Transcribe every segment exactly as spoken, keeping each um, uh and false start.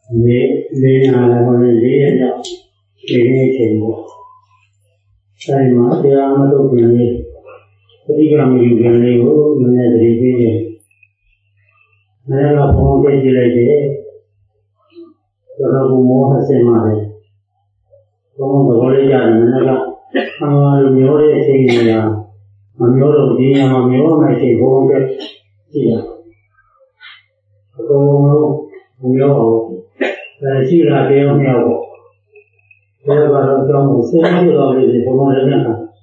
လေလေနာလည်းဟောနေလေးရက်ကြောင့်ဒီနေ့ချိန်ပေါ့အဲဒီမှာတရားမလုပ်ခင်လေးပဋိက္ခမယူခင်လေးကိုနည်းနည်းသတိပေးရင်နည်းနည်းဘုံပြည့်ကြည့်လိုက်တယ်တော်တော်မောဟဆင်ပါတယ်ဘုံသဘောလေးကြတယ်နည်းနည်းကအာမျိုးတဲ့အချိန်ကြီးကမမျိုးတော့ဒီညမှာမျိုးမဲ့ချိန်ဘုံပြည့်ကြည့်ရအကုန်လုံးမျိုးအောင်ရှိလာပြောင်းမြောက်ပေါ့ဒါကတော့ကြောင်းကိုစဉ်းစားကြည့်တော့လေဘုံလုံးလည်းနဲ့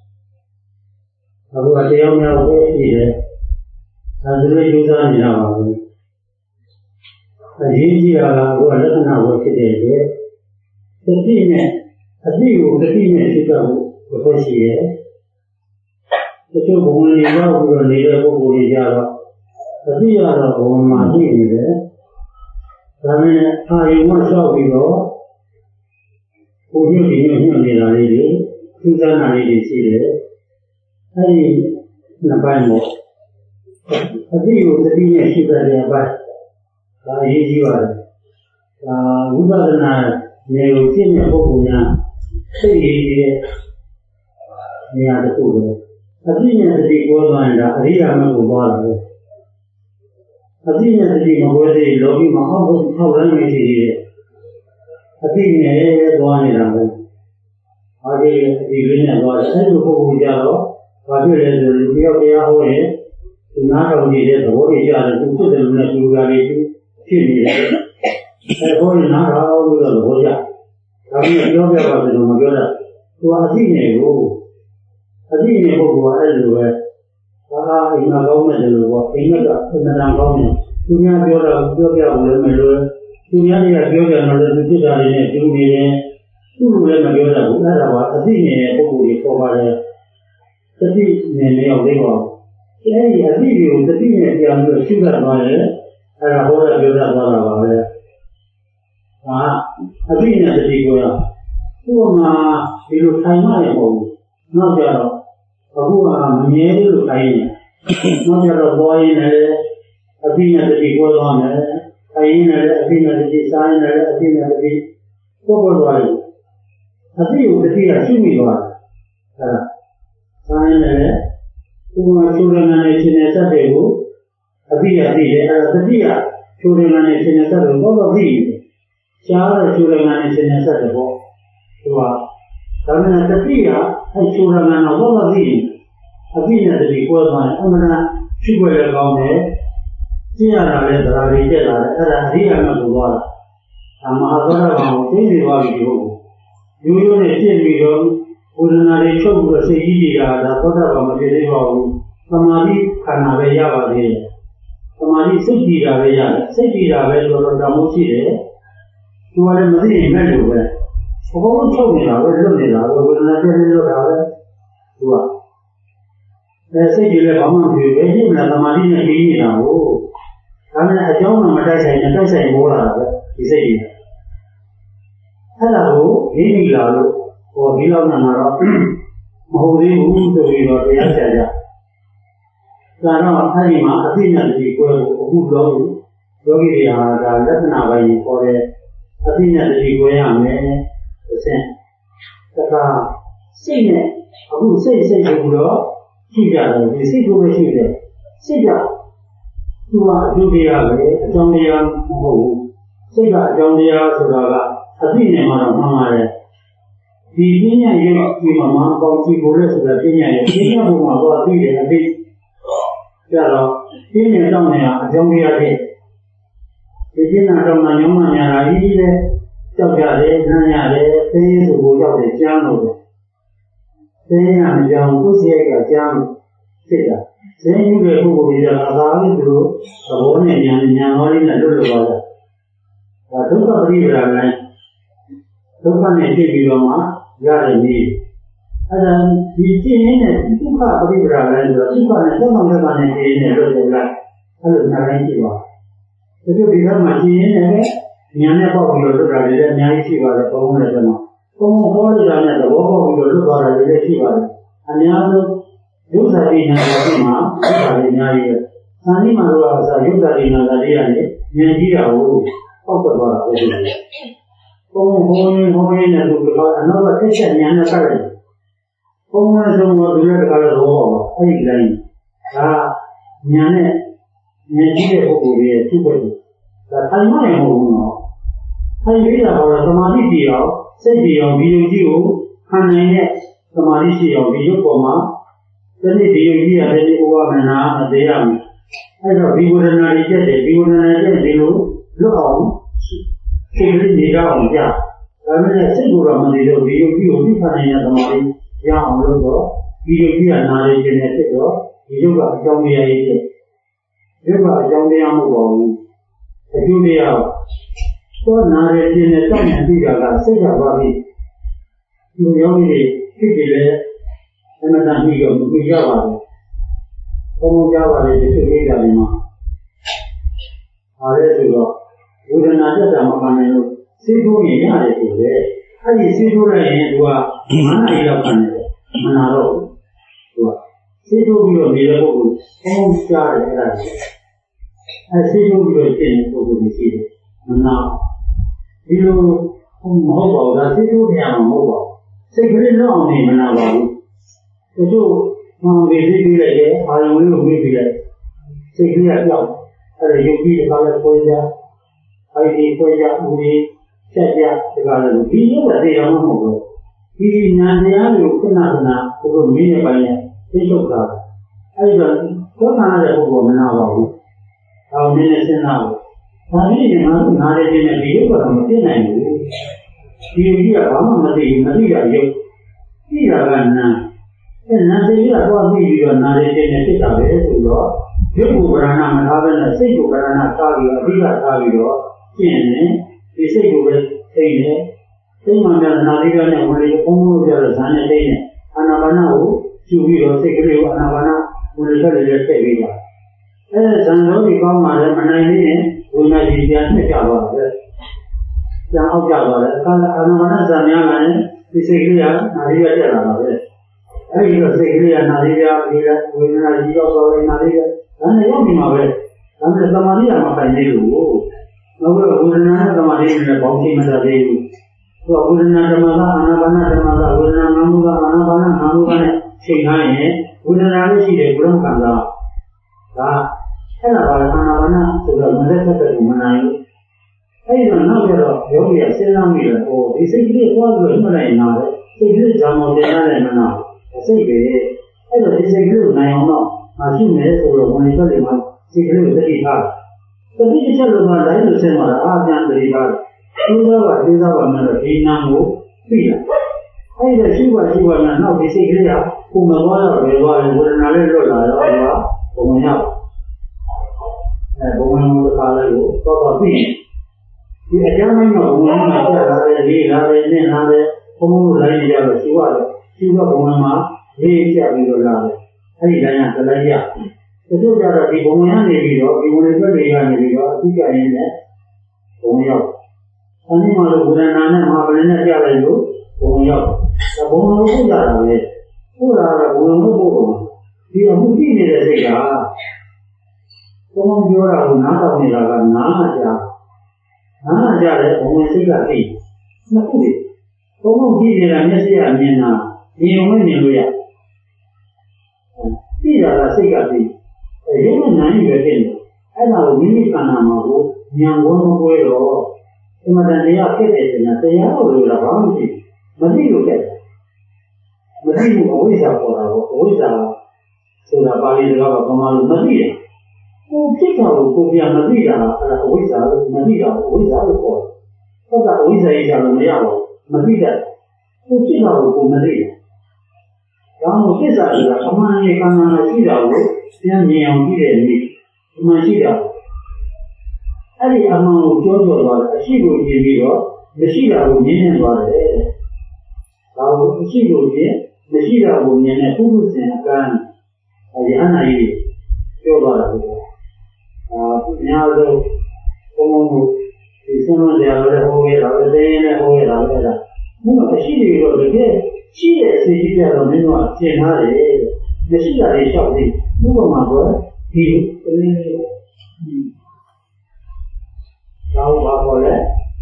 အခုကတရားမြောက်ပဲရှိတယ်ဒါဆိုလို့ယူစားနေတာပါပဲအရေးကြီးတာကအခုကလက္ခဏာကိုဖြစ်တဲ့အတွက်သတိနဲ့အတိကိုသတိနဲ့ရှိတော့ဘုရားရှိရဲ့တချို့ဘုံတွေရောက်ပြီးတော့နေတဲ့ပုဂ္ဂိုလ်တွေကြတော့အတိရတော့ဘုံမှာသိနေတယ်ဒါနဲ့အာယုံကလျှောက်ပြီးတော့ဘုံညွတ်ဒီညွတ်နေတာလေးတွေသိစားနာလေးတွေရှိတယ်အဲဒီနှစ်ပိုင်းပေါ့အတိကိုသတိနဲ့ရှိတဲ့အပိုင်းဒါအရေးကြီးပါတယ်ဒါဝိပဿနာဉာဏ်ကိုသိတဲ့ပုဂ္ဂိုလ်များသိရတဲ့နေရာတစ်ခုပဲအတိနဲ့သတိကိုသွားရင်ဒါအရိယာမကိုသွားတာပဲအတိနဲ့သတိမကွဲသေးလောကီမှာအောက်ဘက်ထောက်လမ်းနေရှိတယ်အတိနဲ့သွားနေတာပဲအဲဒီအတိလေးနဲ့သွားတယ်အဲဒီပုဂ္ဂိုလ်ကြတော့ဘာဖြစ်လဲဆိုရင်ဒီရောက်တရားဟောရင်ဒီနားတော်ကြီးတဲ့သဘောတွေရတယ်သူဖြစ်တယ်လို့လည်းသူကလေးဖြစ်နေတယ်အဲဟောရင်နားတော်လို့တော့သဘောကျဒါပြီးပြောပြပါဆိုတော့မပြောတာသူအတိနဲ့ကိုအတိနဲ့ပုဂ္ဂိုလ်ကအဲ့လိုပဲဒါကအိမ်မှာကောင်းတယ်လို့ပေါ့အိမ်ကအမှန်တန်ကောင်းတယ်သူများပြောတာပြောပြဖို့လည်းမလိုသူများတွေကပြောကြတယ်လို့သူဖြစ်တာတွေနဲ့သူနေတယ်သူ့လိုလည်းမပြောတတ်ဘူးအဲ့ဒါကအတိနဲ့ပုဂ္ဂိုလ်တွေပေါ်ပါတယ်တတိနဲ့မရောက်သေးပါဘူးအဲဒီအတိကိုတတိနဲ့ပြောင်းပြီးရှုတတ်သွားတယ်အဲ့ဒါဟောတာပြောတတ်သွားတာပါပဲဟာအတိနဲ့တတိကိုရဥပမာဒီလိုထိုင်မှလည်းမဟုတ်ဘူးနောက်ကြတော့အခုကမမြဲလို့ထိုင်နေနောက်ကြတော့ပေါ်ရင်လည်းအတိနဲ့တတိကိုသွားမယ်ထိုင်ရင်လည်းအတိနဲ့တတိစားရင်လည်းအတိနဲ့တတိကိုပေါ်သွားတယ်အတိကိုတတိကရှုမိသွားတယ်အဲ့ဒါဆိုင်လည်းဥပမာချိုးရငန်းနဲ့ရှင်နေတတ်တယ်ကိုအတိအတိလည်းအဲတတိကချိုးရငန်းနဲ့ရှင်နေတတ်တယ်ဘောတော့သိတယ်ရှားတော့ချိုးရငန်းနဲ့ရှင်နေတတ်တယ်ပေါ့သူကဒါနဲ့တတိကအဲချိုးရငန်းတော့ဘောတော့သိတယ်အတိနဲ့တတိကိုယ်သွားတယ်အမှန်တန်ရှုွယ်လည်းကောင်းတယ်ကျင့်ရတာလည်းသရာတွေတက်လာတယ်အဲ့ဒါအရိယာမကိုသွားတာအမဟာသောတာပန်ကိုသိနေသွားပြီဒီဟုတ်ရိုးရိုးနဲ့ပြည့်ပြီးတော့ဝေဒနာတွေချုပ်ပြီးတော့စိတ်ကြီးတွေကဒါသောတာပန်မဖြစ်သေးပါဘူးသမာဓိခန္ဓာပဲရပါသေးတယ်သမာဓိစိတ်ကြည်တာပဲရတယ်စိတ်ကြည်တာပဲဆိုတော့တောင်းမှုရှိတယ်သူကလည်းမသိရင်မဲ့လို့ပဲဘုံဘုံချုပ်နေတာပဲလွတ်နေတာပဲဝေဒနာပြည့်နေလို့တာပဲသူကအဲစိတ်ကြီးလည်းဘာမှမဖြစ်ဘူးပဲဒီမှာသမာဓိနဲ့ပြီးနေတာကိုဒါနဲ့အကြောင်းကမတိုက်ဆိုင်နဲ့တိုက်ဆိုင်ပေါ်လာတာပဲဒီစိတ်ကြီးအဲ့ဒါကိုရင်းမိလာလို့ဟောဒီလောက်နာတော့မဟုတ်သေးဘူးဆိုပြီးတော့တရားဆရာကြဒါတော့အဲ့ဒီမှာအသိဉာဏ်ကြီးကိုအခုတော့ယောဂီတွေဟာဒါလက္ခဏာပိုင်းကိုခေါ်တယ်အသိဉာဏ်ကြီးကိုရမယ်တစ်ဆင့်တခါစိတ်နဲ့အခုစိတ်စိတ်ကိုတော့ကြည့်ကြတယ်ဒီစိတ်ကိုပဲရှိတယ်စိတ်ကသူကအကျိုးတရားပဲအကြောင်းတရားမဟုတ်ဘူးစိတ်ကအကြောင်းတရားဆိုတာကအသိဉာဏ်မှတော့မှန်ပါတယ်ဒီပညာရဲ့ဒီမှာမပေါင်းကြည့်ဖို့လဲဆိုတာပညာရဲ့ပညာဘုံမှာတော့သိတယ်အသိကြတော့ပညာတော့နေအကြောင်းတရားတွေဒီပညာတော့မှညောင်းမှညာလာကြီးလေကြောက်ကြတယ်နှမ်းရတယ်သိဆိုကိုကြောက်တယ်ကြားလို့သိရမကြောင်ကိုယ်စိတ်ကကြားလို့ဖြစ်တာသိယူတဲ့ပုဂ္ဂိုလ်တွေကအသာလေးသူတို့သဘောနဲ့ဉာဏ်ဉာဏ်ဟောလေးနဲ့လွတ်လွတ်သွားတာဒါဒုက္ခပရိပဒါလည်းဒုက္ခနဲ့ဖြစ်ပြီးတော့မှရတယ်နည်းအဲ့ဒါဒီကျင့်ရင်းနဲ့ဒုက္ခပရိပဒါလည်းဆိုတော့ဒုက္ခနဲ့သုံးဆောင်တဲ့ကနေကျင့်ရင်းနဲ့လွတ်လွတ်လိုက်အဲ့လိုနားတိုင်းရှိပါဒါကြောင့်ဒီကမှာကျင့်ရင်းနဲ့ဉာဏ်နဲ့ပေါက်ပြီးတော့လွတ်တာလည်းအများကြီးရှိပါတယ်ဘုံနဲ့ကျတော့ဘုံဟောလိုက်တာနဲ့သဘောပေါက်ပြီးတော့လွတ်သွားတာလည်းရှိပါတယ်အများဆုံးယုတ်စာရိညာတိမှာယုတ်စာရိအများကြီးပဲ။သာနိမှာတော့အစားယုတ်စာရိညာတိရတယ်ဉာဏ်ကြီးတာကိုအအောက်ကသွားတာဟုတ်တယ်ဘုံဘုံဘုံနဲ့သူကအနောက်ကသိချက်ညာနဲ့ဆက်တယ်ဘုံနဲ့ဆုံးတော့ဒီလိုတကားတော့ဘောပါအဲ့ဒီလိုင်းဒါညာနဲ့ဉာဏ်ကြီးတဲ့ပုဂ္ဂိုလ်ရဲ့သူ့ဘက်ကိုဒါထိုင်မှရင်မဟုတ်ဘူးနော်ထိုင်ပြီးတာကသမာဓိတည်အောင်စိတ်တည်အောင်ဒီယုံကြည်ကိုခံနိုင်တဲ့သမာဓိရှိအောင်ဒီရုပ်ပေါ်မှာဒီနေ့ဒီယုံကြည်ရတယ်ဒီဘဝမနာမသေးရဘူးအဲ့တော့ဒီဝေဒနာတွေတက်တယ်ဒီဝေဒနာတွေတက်ဒီလိုလွတ်အောင်စိတ်ကလေးနေတော့အောင်ကြာဒါပေမဲ့စိတ်ကိုတော့မနေလို့ဒီယုံကြည်ကိုသိခံနိုင်တဲ့သမာဓိရအောင်လို့တော့ဒီယုံကြည်ကနာရခြင်းနဲ့ဖြစ်တော့ဒီယုတ်ကအကြောင်းတရားကြီးဖြစ်ရုပ်ကအကြောင်းတရားမဟုတ်ပါဘူးအကျိုးတရားတော့နာရခြင်းနဲ့တောင်းနေပြီးတာကစိတ်ကပါပြီဒီယောဂီတွေဖြစ်ပြီးလဲအမှန်တန်ပြီးတော့မြင်ရပါတယ်ဘုံဘုံကြပါတယ်ဒီလိုလေးကြတယ်မှာအားရဆိုတော့ဝေဒနာတက်တာမခံနိုင်လို့စိတ်ထိုးရင်ရတယ်ဆိုလေအဲ့ဒီစိတ်ထိုးလိုက်ရင်သူကမနာရီတော့ခံတယ်မနာတော့သူကစိတ်ထိုးပြီးတော့နေတဲ့ပုဂ္ဂိုလ်ဘုံကြားတယ်အဲ့ဒါအဲစိတ်ထိုးပြီးတော့ရှင်းတဲ့ပုဂ္ဂိုလ်ကြီးရှိတယ်မနာဒီလိုမဟုတ်ပါဘူးဒါစိတ်ထိုးနေရမှာမဟုတ်ပါဘူးစိတ်ကလေးလောက်အောင်နေမနာပါဘူးသူတို့မှန်ပြီးသိပြီးလိုက်ရဲ့အာရုံလေးကိုပြီးပြီးလိုက်စိတ်ကလေးကပြောက်အဲ့ဒါယုတ်ပြီးတခါလဲပွဲကြအဲ့ဒီပွဲကြဦးကြီးဆက်ကြတခါလဲဒီရုပ်ကတရားမဟုတ်ဘူးဒီဉာဏ်တရားကိုခဏခဏကိုယ်မင်းရဲ့ပိုင်းနဲ့သိချုပ်တာအဲ့ဒါသောတာတဲ့ပုဂ္ဂိုလ်မနာပါဘူးအောင်နည်းနည်းစဉ်းစားလို့ဒါပြီးရင်ငါတို့နားရခြင်းနဲ့ဒီရုပ်ကတော့မသိနိုင်ဘူးဒီယုတ်ကြီးကဘာမှမသိဘူးမသိတာယုတ်သိတာကနာအဲနာသိရတော့သိပြီးတော့နာရခြင်းနဲ့ဖြစ်တာပဲဆိုတော့ရုပ်ကိုဗရဏမထားဘဲနဲ့စိတ်ကိုဗရဏထားပြီးတော့အဓိကထားပြီးတော့ကျင့်နေဒီစိတ်ကိုပဲသိနေသိမှန်တဲ့နာသိရနဲ့ဝင်လေဘုံဘုံပြတဲ့ဇာနဲ့သိနေအာနာပါနကိုယူပြီးတော့စိတ်ကလေးကိုအာနာပါနဝင်လေဆက်လေထည့်ပေးတာအဲဇံတော်ဒီကောင်းမှလည်းမနိုင်သေးရင်ဝိညာဉ်ကြီးပြန်နှစ်ကြသွားတယ်။ပြန်အောက်ကြသွားတယ်အခါအာနာပါနဇံများလာရင်ဒီစိတ်ကလေးကနာရီရတက်လာတာပဲ။အဲဒီတော့စိတ်ကလေးကနာရီရပြီးတော့ဝိညာဉ်ကြီးရောက်သွားရင်နာရီရဒါနဲ့ရောက်နေမှာပဲ။ဒါနဲ့သမာဓိရမှာပိုင်နေလို့နောက်တော့ဝိညာဉ်နဲ့သမာဓိနဲ့ပေါင်းချိန်မတတ်သေးဘူး။ဆိုတော့ဝိညာဉ်ဓမ္မကအာနာပါနဓမ္မကဝိညာဉ်နာမှုကအာနာပါနနာမှုကနဲ့ချိန်ထားရင်ဝိညာဉ်လေးရှိတဲ့ဘုရားခန္ဓာဒါအဲ့ဒါကအာနာပါနဆိုတော့မလက်သက်တဲ့မနိုင်ဘူးအဲ့ဒီတော့နောက်ကျတော့ယောဂီကစဉ်းစားမိတယ်ဟိုဒီစိတ်ကလေးသွားပြီးတော့မှတ်လိုက်နာတယ်စိတ်ကလေးဇာမောတင်ရတယ်မနာစိတ်ပဲအဲ့တော့ဒီစိတ်ကလေးကိုနိုင်အောင်တော့မရှိမယ်ဆိုတော့ဝင်ထွက်တယ်မှာစိတ်ကလေးကိုတတိထားတတိတစ်ချက်လုံးကတိုင်းလို့ဆင်းသွားတာအာပြန်တတိထားကျိုးသားပါကျိုးသားပါမှတော့ဒီနာကိုသိလာအဲ့ဒါရှိပါရှိပါနဲ့နောက်ဒီစိတ်ကလေးကကိုမသွားတော့ဘယ်သွားလဲဝေဒနာလေးလွတ်လာတော့ဟောဘုံရောက်အဲဘုံဝင်လို့ခါလိုက်ကိုတော့တော့သိဒီအကြောင်းမိုင်းကဘုံဝင်မှာပြလာတယ်လေးလာတယ်နဲ့လာတယ်ဘုံဝင်လိုက်ရတော့ရှိရတယ်ရှိတော့ဘုံဝင်မှာလေးပြပြီးတော့လာတယ်အဲ့ဒီတိုင်းကလည်းရတချို့ကြတော့ဒီဘုံဝင်ကနေပြီးတော့ဒီဘုံတွေပြည့်ကနေပြီးတော့အသိကြရင်းနဲ့ဘုံရောက်အဲဒီမှာလို့ဝေဒနာနဲ့မဟာပလနဲ့ပြလိုက်လို့ဘုံရောက်ဘုံလုံးကိုရတာပဲဟုတ်လားဘုံလုံးကိုပို့ဒီအမှုကြည့်နေတဲ့စိတ်ကဘုံပြောတာကိုနားထောင်နေတာကနားမှာကြားနားမှာကြားတဲ့ဘုံစိတ်ကသိနှစ်ခုဘုံကြည့်နေတာမျက်စိကအမြင်တာမြင်ဝင်မြင်လို့ရသိတာကစိတ်ကသိရုပ်နဲ့နာမ်ရွယ်ဖြစ်နေအဲ့ဒါကိုမိမိခန္ဓာမှာကိုဉာဏ်ဝန်းမပွဲတော့ဒီမှာတရားဖြစ်တယ်ဆိုရင်တရားကိုလိုတာဘာမှမရှိဘူးမသိလို့ဖြစ်တယ်မသိဘူးအဝိဇ္ဇာပေါ်တာပေါ့အဝိဇ္ဇာဆိုတာပါဠိစကားကပမာလို့မသိတယ်ကိုဖြစ်တာကိုကိုပြန်မသိတာအဲ့ဒါအဝိဇ္ဇာလို့မသိတာအဝိဇ္ဇာလို့ခေါ်တယ်ဟုတ်တာအဝိဇ္ဇာကြီးကြလို့မရပါဘူးမသိတတ်ကိုဖြစ်တာကိုကိုမသိတယ်ဒါမှမဟုတ်သစ္စာကအမှန်ကြီးကံနာရှိတာကိုပြန်မြင်အောင်ကြည့်တဲ့နေ့အမှန်ရှိတာအဲ့ဒီအမှန်ကိုကြောကြောသွားတယ်အရှိကိုကြည့်ပြီးတော့မရှိတာကိုမြင်နေသွားတယ်ဒါကိုအရှိကိုကြည့်မရှိတာကိုမြင်တဲ့ပုဂ္ဂိုလ်စဉ်အကန့်အဲဒီအနာကြီးပြောသွားတာပဲအာများတော့ဘုံဘုံဒီဆုံးမတရားလည်းဟောခဲ့တာပဲတင်းနဲ့ဟောခဲ့တာပဲဒါဘုရားအရှိတွေတော့တကယ်ရှိတဲ့အစီအစဉ်ကြတော့မင်းတို့ကကျင်ထားတယ်မရှိတာတွေလျှောက်ပြီးဘုရားမှာတော့ဒီအင်းဒါ Tao bảo có lẽ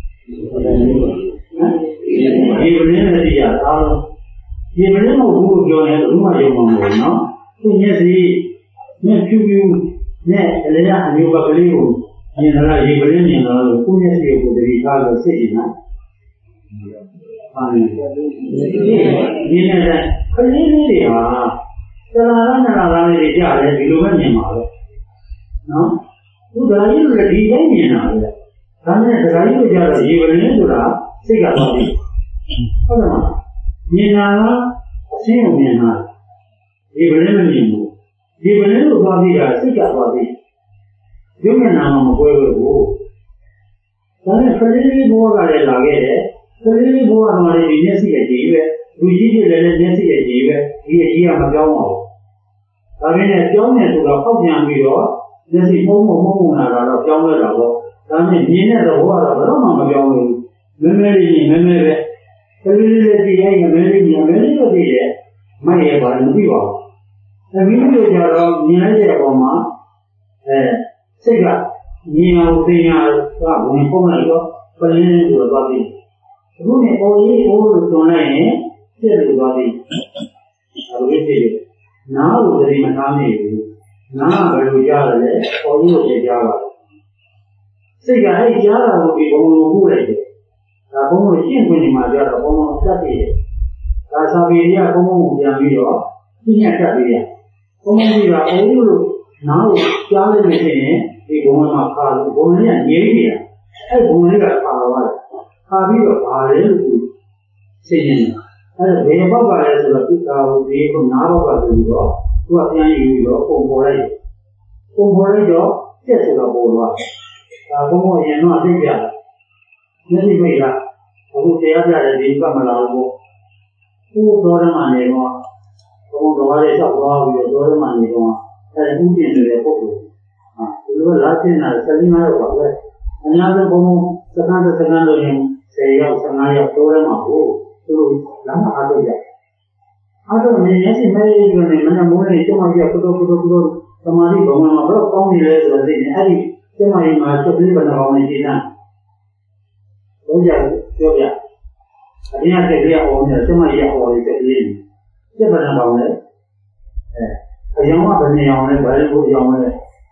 Vì vấn đề là gì à? Tao Vì vấn đề mà vô cho nên đúng là dùng mà nó Thì như gì Như chú chú Như lấy ra nhiều bạc lý hồn Như là vì vấn đề nhìn là cũng như gì của đời ta là sẽ gì nào Như là Cái lý lý à Cái là là là là để trả lời vì lúc đó nhìn mà Nó Tôi đã ý là đi đến nhìn nào vậy Thế nên là ý là gì vấn đề đó là Sẽ gặp vào đi Có được không? Nhìn nào là Sẽ không nhìn nào Vì vấn đề là nhìn nào Vì vấn đề là vào đi là sẽ gặp vào đi Chúng ta nào mà quay về bố Thế nên cái lý bố là để là cái đấy Cái lý bố là mà để nhìn sẽ cái gì vậy Tôi chỉ để là nhìn sẽ cái gì vậy Vì cái gì mà cháu màu Thế nên cháu này tôi là không nhận bị đó Nên thì mô mô mô mô nào là cháu này là đó Thế nên nhìn là đó là đó mà mà cháu này Mê mê đi nhìn mê mê vậy Cái lý lý thì ai mê lý nhìn mê lý là gì vậy Mấy cái bảo nó đi vào Thế vì bây giờ đó nhìn lại cái bảo mà Sẽ gặp Nhìn nào thì nào Các bạn không lại có Cái lý lý của nó đi Lúc này ô ý ô được chỗ này Sẽ được vào đi Ở cái gì Nào được thì mà tham này Nào phải được ra rồi Ô ý được thì ra rồi Sẽ gặp hay ra là một cái bóng nó vui đấy Là bóng nó chiên của mình mà ra là bóng nó sát đi Là sao vì ra bóng nó một dạng đi đó Chỉ nhạc sát đi ra Bóng nó đi ra ô ý được Nào được ra lên như thế Thì bóng nó mà khá được Bóng nó là nhế đi ra Hay bóng nó là khá rồi Khá đi rồi khá đấy được Sẽ nhìn Thế là về bác bà là là tức là về không ná bác bà được đó Tôi là tiếng yêu đó không có đấy Không có đấy đó Sẽ sẽ là bố đó Và không có gì nó thích ra Nên thì bây giờ Aku saya ada di muka melalu Aku orang mana ni mo Kamu doa dia tak doa dia orang mana ni mo Ada mungkin dia pokok Ah, itu lagi nak sekali mana apa Hanya tu kamu sekarang sekarang tu yang Saya sengaja orang mahu Tu lama ada je Ada ni ni mai ni mana mula itu macam kudo kudo kudo Kemari bangun apa kau ni le tu ni hari Cuma ini macam ni benar bangun ni na Bây giờ chưa vậy Anh em cái việc ổn rồi chứ mà việc ổn thì cái gì chứ phải làm bằng đấy Anh em mà bên nhau này bởi vì nhau này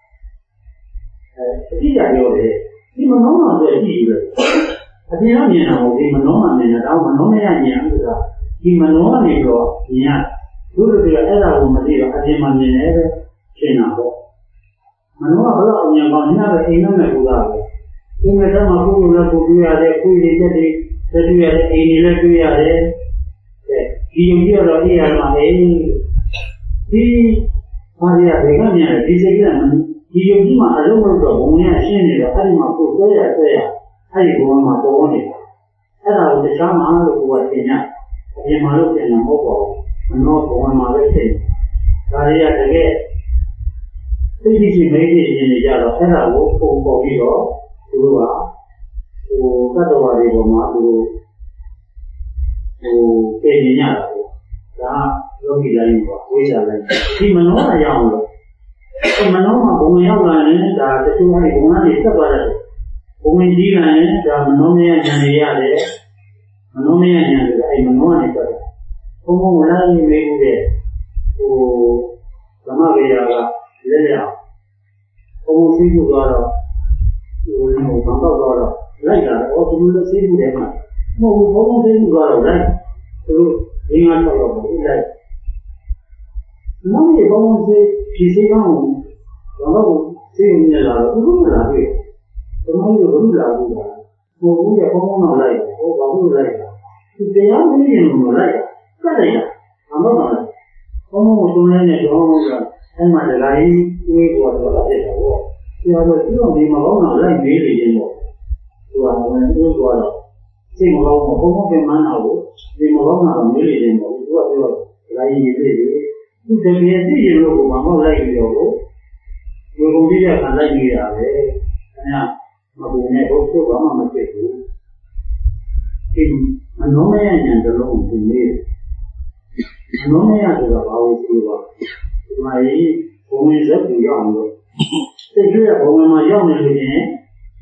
Cái gì điều đấy Khi mà nói là cái gì vậy Anh em nói như nào thì mà nói là mình là đâu mà nói là như nào được Khi mà nói là như đó Như nào Đối với cái ấy là mà đi rồi anh em mà nhìn ấy đấy Thế nào đó Mà nói là bây giờ nhà bằng như nào là anh em này cũng ra rồi Chúng ta mà cũng là cũng đi ra đây, cũng đi ra đây, ra đi ra đây, anh đi ra đi ra đây. Khi chúng ta ra đi ra mà anh thì mà đi ra đây cái này đi sẽ cái này khi chúng ta mà ở đâu mà có bông nha, xin đi ra, anh mà cũng tới ra tới ra, anh cũng mà có bông này. Cái nào thì sao mà nó cũng vậy nhá, anh mà lúc này nó có, nó cũng mà vậy thì, cái này là cái cái gì mấy cái gì này ra rồi, cái nào cũng cũng có gì đó. Dulu ah, tu kata wari boma tu tu keninya lah, dah logi lain bah, wisa lain. Di mana lah yang lo? Di mana mah bunga yang lain dah kecuali hari bunga ni tak ada. Bunga di lain dah menomnya jadi ada, menomnya jadi ada, menomnya ni tak ada. Bunga mulai minggu dia, tu lama gaya lah, lelak. Bunga situ ada. Tôi nói bằng bao giờ rồi, lấy ra đó tôi nói xí mu đẹp mà, mu mu mu xí mu rồi đấy, tôi đi ngang qua rồi cái này, nói gì bao nhiêu xí xí không, còn nó xí như là tôi rất là gì, tôi nói nhiều rất là gì cả, mu mu giờ không có nào lấy, không có nào lấy, thì bây giờ cái gì mà lấy, cái này à, không có nào lấy, không có một tuần này cho không có, anh mà để lấy tôi của tôi là để đâu. Thì họ nói chứ không thì mà có nào lấy mấy gì vậy một Rồi họ nói tôi gọi là Thì mà không có không có cái màn nào Thì mà có nào mấy gì vậy một Rồi họ nói lấy gì vậy Thì thực hiện thì gì rồi mà không lấy gì rồi Rồi cũng biết là lấy gì ra đấy Mà bố này có số có mà mà chết rồi Thì mà nó mấy anh nhận được nó cũng không biết Mà nó mấy anh được là bao nhiêu rồi Mà ý cũng rất là dọn rồi Thế kia là bố mà dọn được gì nhé Bố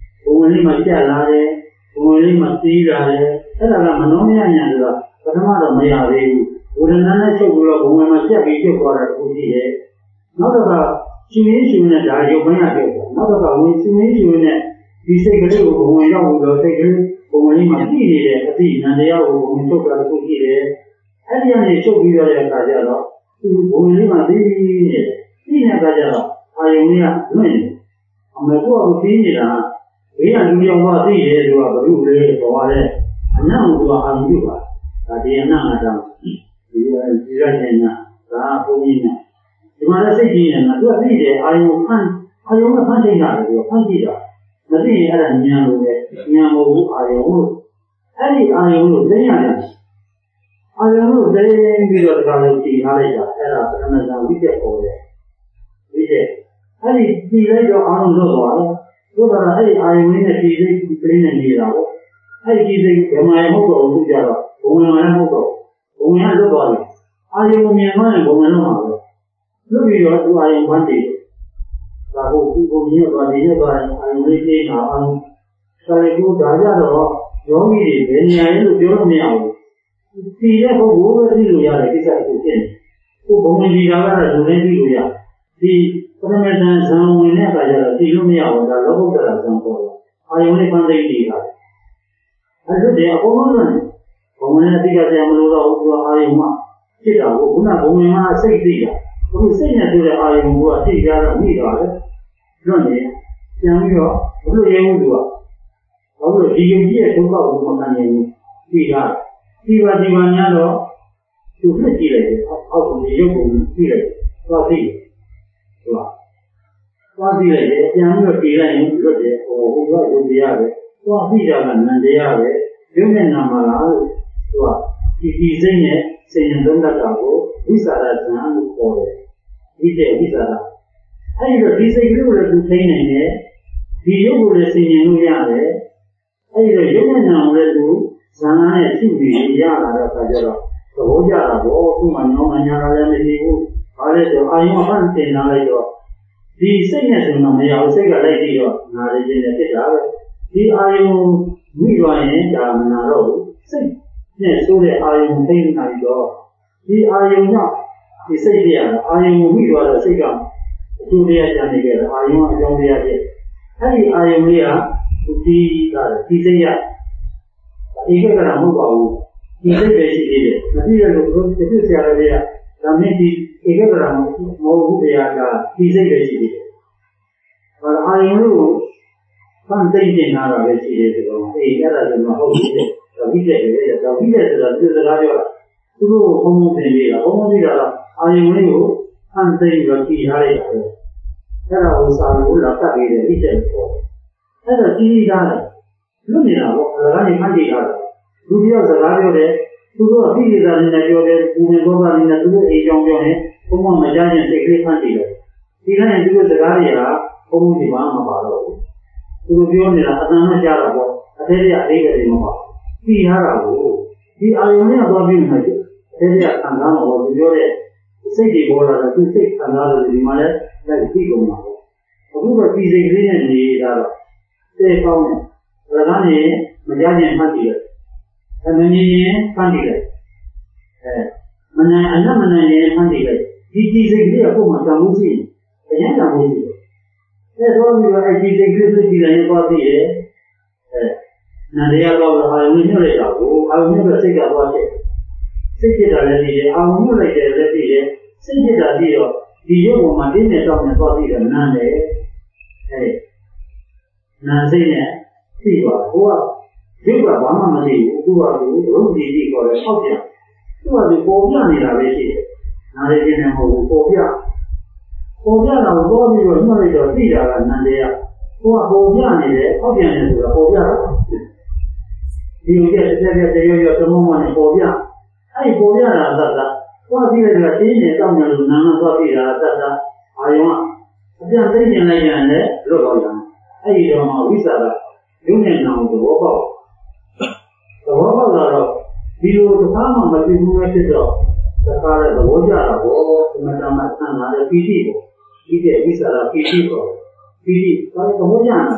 လေးမှာကျက်လာတယ်ဘုံလေးမှာတီးလာတယ်အဲ့ဒါကမနှောမရညာဆိုတာပထမတော့မရသေးဘူးဝေဒနာနဲ့ချုပ်ပြီးတော့ဘုံမှာကျက်ပြီးပြုတ်သွားတာကိုကြည့်တယ်နောက်တော့ကရှင်ရင်းရှင်နဲ့ဒါရုပ်ပိုင်းရပြုတ်သွားနောက်တော့ကဝင်ရှင်ရင်းရှင်နဲ့ဒီစိတ်ကလေးကိုဘုံရောက်ပြီးတော့စိတ်ကလေးဘုံလေးမှာတည်နေတဲ့အသည့်နန္တရားကိုဘုံချုပ်တာကိုကြည့်တယ်အဲ့ဒီကနေချုပ်ပြီးတော့တဲ့အခါကျတော့ဒီဘုံလေးမှာတည်နေတယ်ဒီနေ့ကကြတော့အာယုံလေးကလွင့်နေအမေတို့ကပြီးနေတာဘေးကလူရောင်သွားသိရဲဆိုတာဘုရုလေးပေါ်လာတဲ့အနံ့ကိုကအာယုံပြုပါဒါဒီအနံ့ကတောင်ဒီဒီရတဲ့နာဒါဘုံကြီးနဲ့ဒီမှာလည်းစိတ်ကြီးနေတာသူကသိတယ်အာယုံဖန်အာယုံကဖန်ချိန်တာလေသူကဖန်ကြည့်တာမသိရင်အဲ့ဒါဉာဏ်လိုပဲဉာဏ်မဟုတ်ဘူးအာယုံလို့အဲ့ဒီအာယုံလို့သိရတယ်အာယုံလို့သိပြီးတော့ဒါလည်းကြည်ထားလိုက်တာအဲ့ဒါပရမဇ္ဇဝိတ္တပေါ်တယ်ဝိတ္တအဲ့ဒီကြည်လိုက်တော့အာယုံလို့သွားတယ်သို့တော်အဲ့ဒီအာယုံလေးနဲ့ကြည်စိတ်ကလေးနဲ့နေတာပေါ့အဲ့ဒီကြည်စိတ်ဓမ္မယမဟုတ်တော့ဘူးကြတော့ဘုံဝင်လည်းမဟုတ်တော့ဘုံဝင်လွတ်သွားတယ်အာယုံမြင်မှလည်းဘုံဝင်လွတ်မှာပဲလွတ်ပြီးတော့သူအာယုံဖန်တည်ဒါကိုသူ့ကိုမြင်သွားတယ်ရသွားတယ်အာယုံလေးသိတာအာယုံစာရိပုဒါကြတော့ယောဂီတွေဘယ်နေရာလဲလို့ပြောလို့မရဘူးဒီတဲ့ပုဂ္ဂိုလ်ပဲသိလို့ရတဲ့ကိစ္စကိုဖြစ်နေကိုဘုံဝင်ကြီးတာကတော့လူတိုင်းသိလို့ရဒီပရမဇန်ဇံဝင်တဲ့အခါကျတော့သိလို့မရဘူးဒါလောကုတ္တရာဇံပေါ်တယ်အာယုံလေးဖန်တည်နေတာအဲ့ဒါတည်းအကုန်လုံးလည်းဘုံဝင်တဲ့အတိတ်ကဆရာမလို့တော့ဘူးအာယုံမှာဖြစ်တာကိုခုနဘုံဝင်မှာစိတ်သိတာအခုစိတ်နဲ့ဆိုတဲ့အာယုံကသိကြတော့မိသွားတယ်လွတ်နေပြန်ပြီးတော့ဘလို့ရဲမှုသူကဘာလို့ဒီယုံကြည်ရဲ့ဒုက္ခကိုမခံနိုင်ဘူးသိတာဒီပါဒီပါများတော့သူလက်ကြည့်လိုက်တယ်အောက်ကနေရုပ်ပုံကြည့်လိုက်သွားသိတယ်ဟုတ်လားသွားသိလိုက်တယ်ပြန်ပြီးတော့ကြည့်လိုက်ရင်လွတ်တယ်ဟိုဘုရားယုံကြည်ရတယ်သွားသိတာကနန္တရားပဲရုပ်နဲ့နာမလားလို့သူကဒီဒီစိတ်နဲ့စိတ်ရင်သုံးတတ်တာကိုဝိသရာဇံလို့ခေါ်တယ်ဒီတဲ့ဝိသရာအဲဒီတော့ဒီစိတ်ကလေးကိုလည်းသူသိနေတယ်ဒီရုပ်ကိုလည်းသိမြင်လို့ရတယ်အဲဒီတော့ရုပ်နဲ့နာမ်ကိုလည်းသူဇာနာနဲ့ရှုပြီးရလာတဲ့အခါကျတော့သဘောကျတာပေါ့သူ့မှာညောင်းညာလာလည်းမရှိဘူးဘာလဲဆိုအာယုံအဖန်တင်လာလိုက်တော့ဒီစိတ်နဲ့ဆိုတော့မရဘူးစိတ်ကလိုက်ပြီးတော့နာရခြင်းနဲ့ဖြစ်တာပဲဒီအာယုံမိသွားရင်ဒါမနာတော့ဘူးစိတ်နဲ့ဆိုတဲ့အာယုံသိနေတော့ဒီအာယုံကဒီစိတ်တရားအာယုံကိုမိသွားတော့စိတ်ကအကျိုးတရားကြံနေကြတယ်အာယုံကအကြောင်းတရားဖြစ်အဲ့ဒီအာယုံလေးကဒီကဒီစိတ်ရဧကကရမဟုတ်ပါဘူးဒီစိတ်ပဲရှိသေးတယ်မသိရလို့သူပြည့်စရာတွေကဒါမင်းဒီဧကကရမဟုတ်ဘူးတရားကဒီစိတ်ပဲရှိသေးတယ်ဘာအာယုံလို့ဖန်သိတင်လာတာပဲရှိသေးတယ်ဆိုတော့အေးအဲ့ဒါဆိုတော့ဟုတ်ပြီဒါဝိတ္တပဲဒါဝိတ္တဆိုတာသူစကားပြောတာသူတို့ဘုံဘုံပြင်နေတာဘုံဘုံပြင်တာတော့အာယုံလေးကိုဖန်သိပြီးတော့ကြည်ထားလိုက်တာပဲအဲ့ဒါကိုစာလို့လာတတ်ပြီးတယ်ဝိတ္တပေါ့အဲ့ဒါကြည်ထားတယ်လွတ်နေတာပေါ့ဒါကနေဖန်တီးထားတယ်လူတယောက်စကားပြောတယ်သူတို့အပြည့်အစုံနဲ့ပြောတယ်ဘူမင်ဘောကနဲ့သူတို့အိမ်ကြောင်ပြောတယ်ဘုံဘုံမကြားခြင်းစိတ်ကလေးဖန်တီးတယ်ဒီကနေ့သူတို့စကားတွေကဘုံဘုံဒီမှာမပါတော့ဘူးသူတို့ပြောနေတာအတန်နဲ့ကြားတာပေါ့အသေးသေးအသေးကလေးမပါကြည်ထားတာကိုဒီအာယုံနဲ့သွားပြီးမှကျအသေးသေးခံစားမှာပေါ့သူပြောတဲ့စိတ်တွေပေါ်လာတော့သူစိတ်ခံစားလို့ဒီမှာလည်းလိုက်ပြီးကုန်မှာပေါ့အခုတော့ဒီစိတ်ကလေးနဲ့နေတာတော့တဲ့ကောင်းတယ်ဒါကနေမကြားခြင်းမှတ်ကြည့်တယ်အမင်းကြီးဖန်တီးလိုက်အဲမနိုင်အနတ်မနိုင်ရင်ဖန်တီးလိုက်ဒီဒီစိတ်ကလေးကပုံမှန်တန်ဖို့ရှိတယ်တရားတန်ဖို့ရှိတယ်အဲတော့ပြီးတော့အဲဒီစိတ်ကလေးသိတယ်ရင်သွားသိတယ်အဲနန္တရားတော့အာယုံညွှန်လိုက်တာကိုအာယုံညွှန်တဲ့စိတ်ကသွားတယ်စိတ်ဖြစ်တာလည်းသိတယ်အာယုံညွှန်လိုက်တယ်လည်းသိတယ်စိတ်ဖြစ်တာသိတော့ဒီရုပ်ပေါ်မှာတင်းနေတော့နေသွားသိတယ်နန်းတယ်အဲနာစိတ်နဲ့သိပါဟိုကရုပ်ကဘာမှမသိဘူးသူကသူရုပ်ကြည့်ကြည့်ခေါ်တယ်ဆောက်ပြသူကသူပေါ်ပြနေတာပဲရှိတယ်နားရခြင်းနဲ့မဟုတ်ဘူးပေါ်ပြပေါ်ပြတာကိုတော့ပြီးတော့ညှို့လိုက်တော့သိတာကနန္တရားဟိုကပေါ်ပြနေတယ်အောက်ပြန်နေဆိုတာပေါ်ပြတာဒီလိုကျက်တက်တက်တရရသမုံမနဲ့ပေါ်ပြအဲ့ဒီပေါ်ပြတာသတ်တာသွားပြီးတော့တင်းနေတောင်းနေလို့နာမသွားပြီးတာသတ်တာအာယုံကအပြန်သိနေလိုက်ရင်လည်းလွတ်တော့ရမယ်အဲ့ဒီတော့မှဝိသရာရုပ်နဲ့နာမ်ကိုသဘောပေါက်သဘောပေါက်လာတော့ဒီလိုတစ်ခါမှမသိဘူးပဲဖြစ်တော့တစ်ခါလည်းသဘောကျတာပေါ့ဒီမှာတမဆန်းလာတဲ့ပီတိပေါ့ဒီတဲ့ဝိသရာပီတိပေါ့ပီတိဘာလို့သဘောကျတာဒီ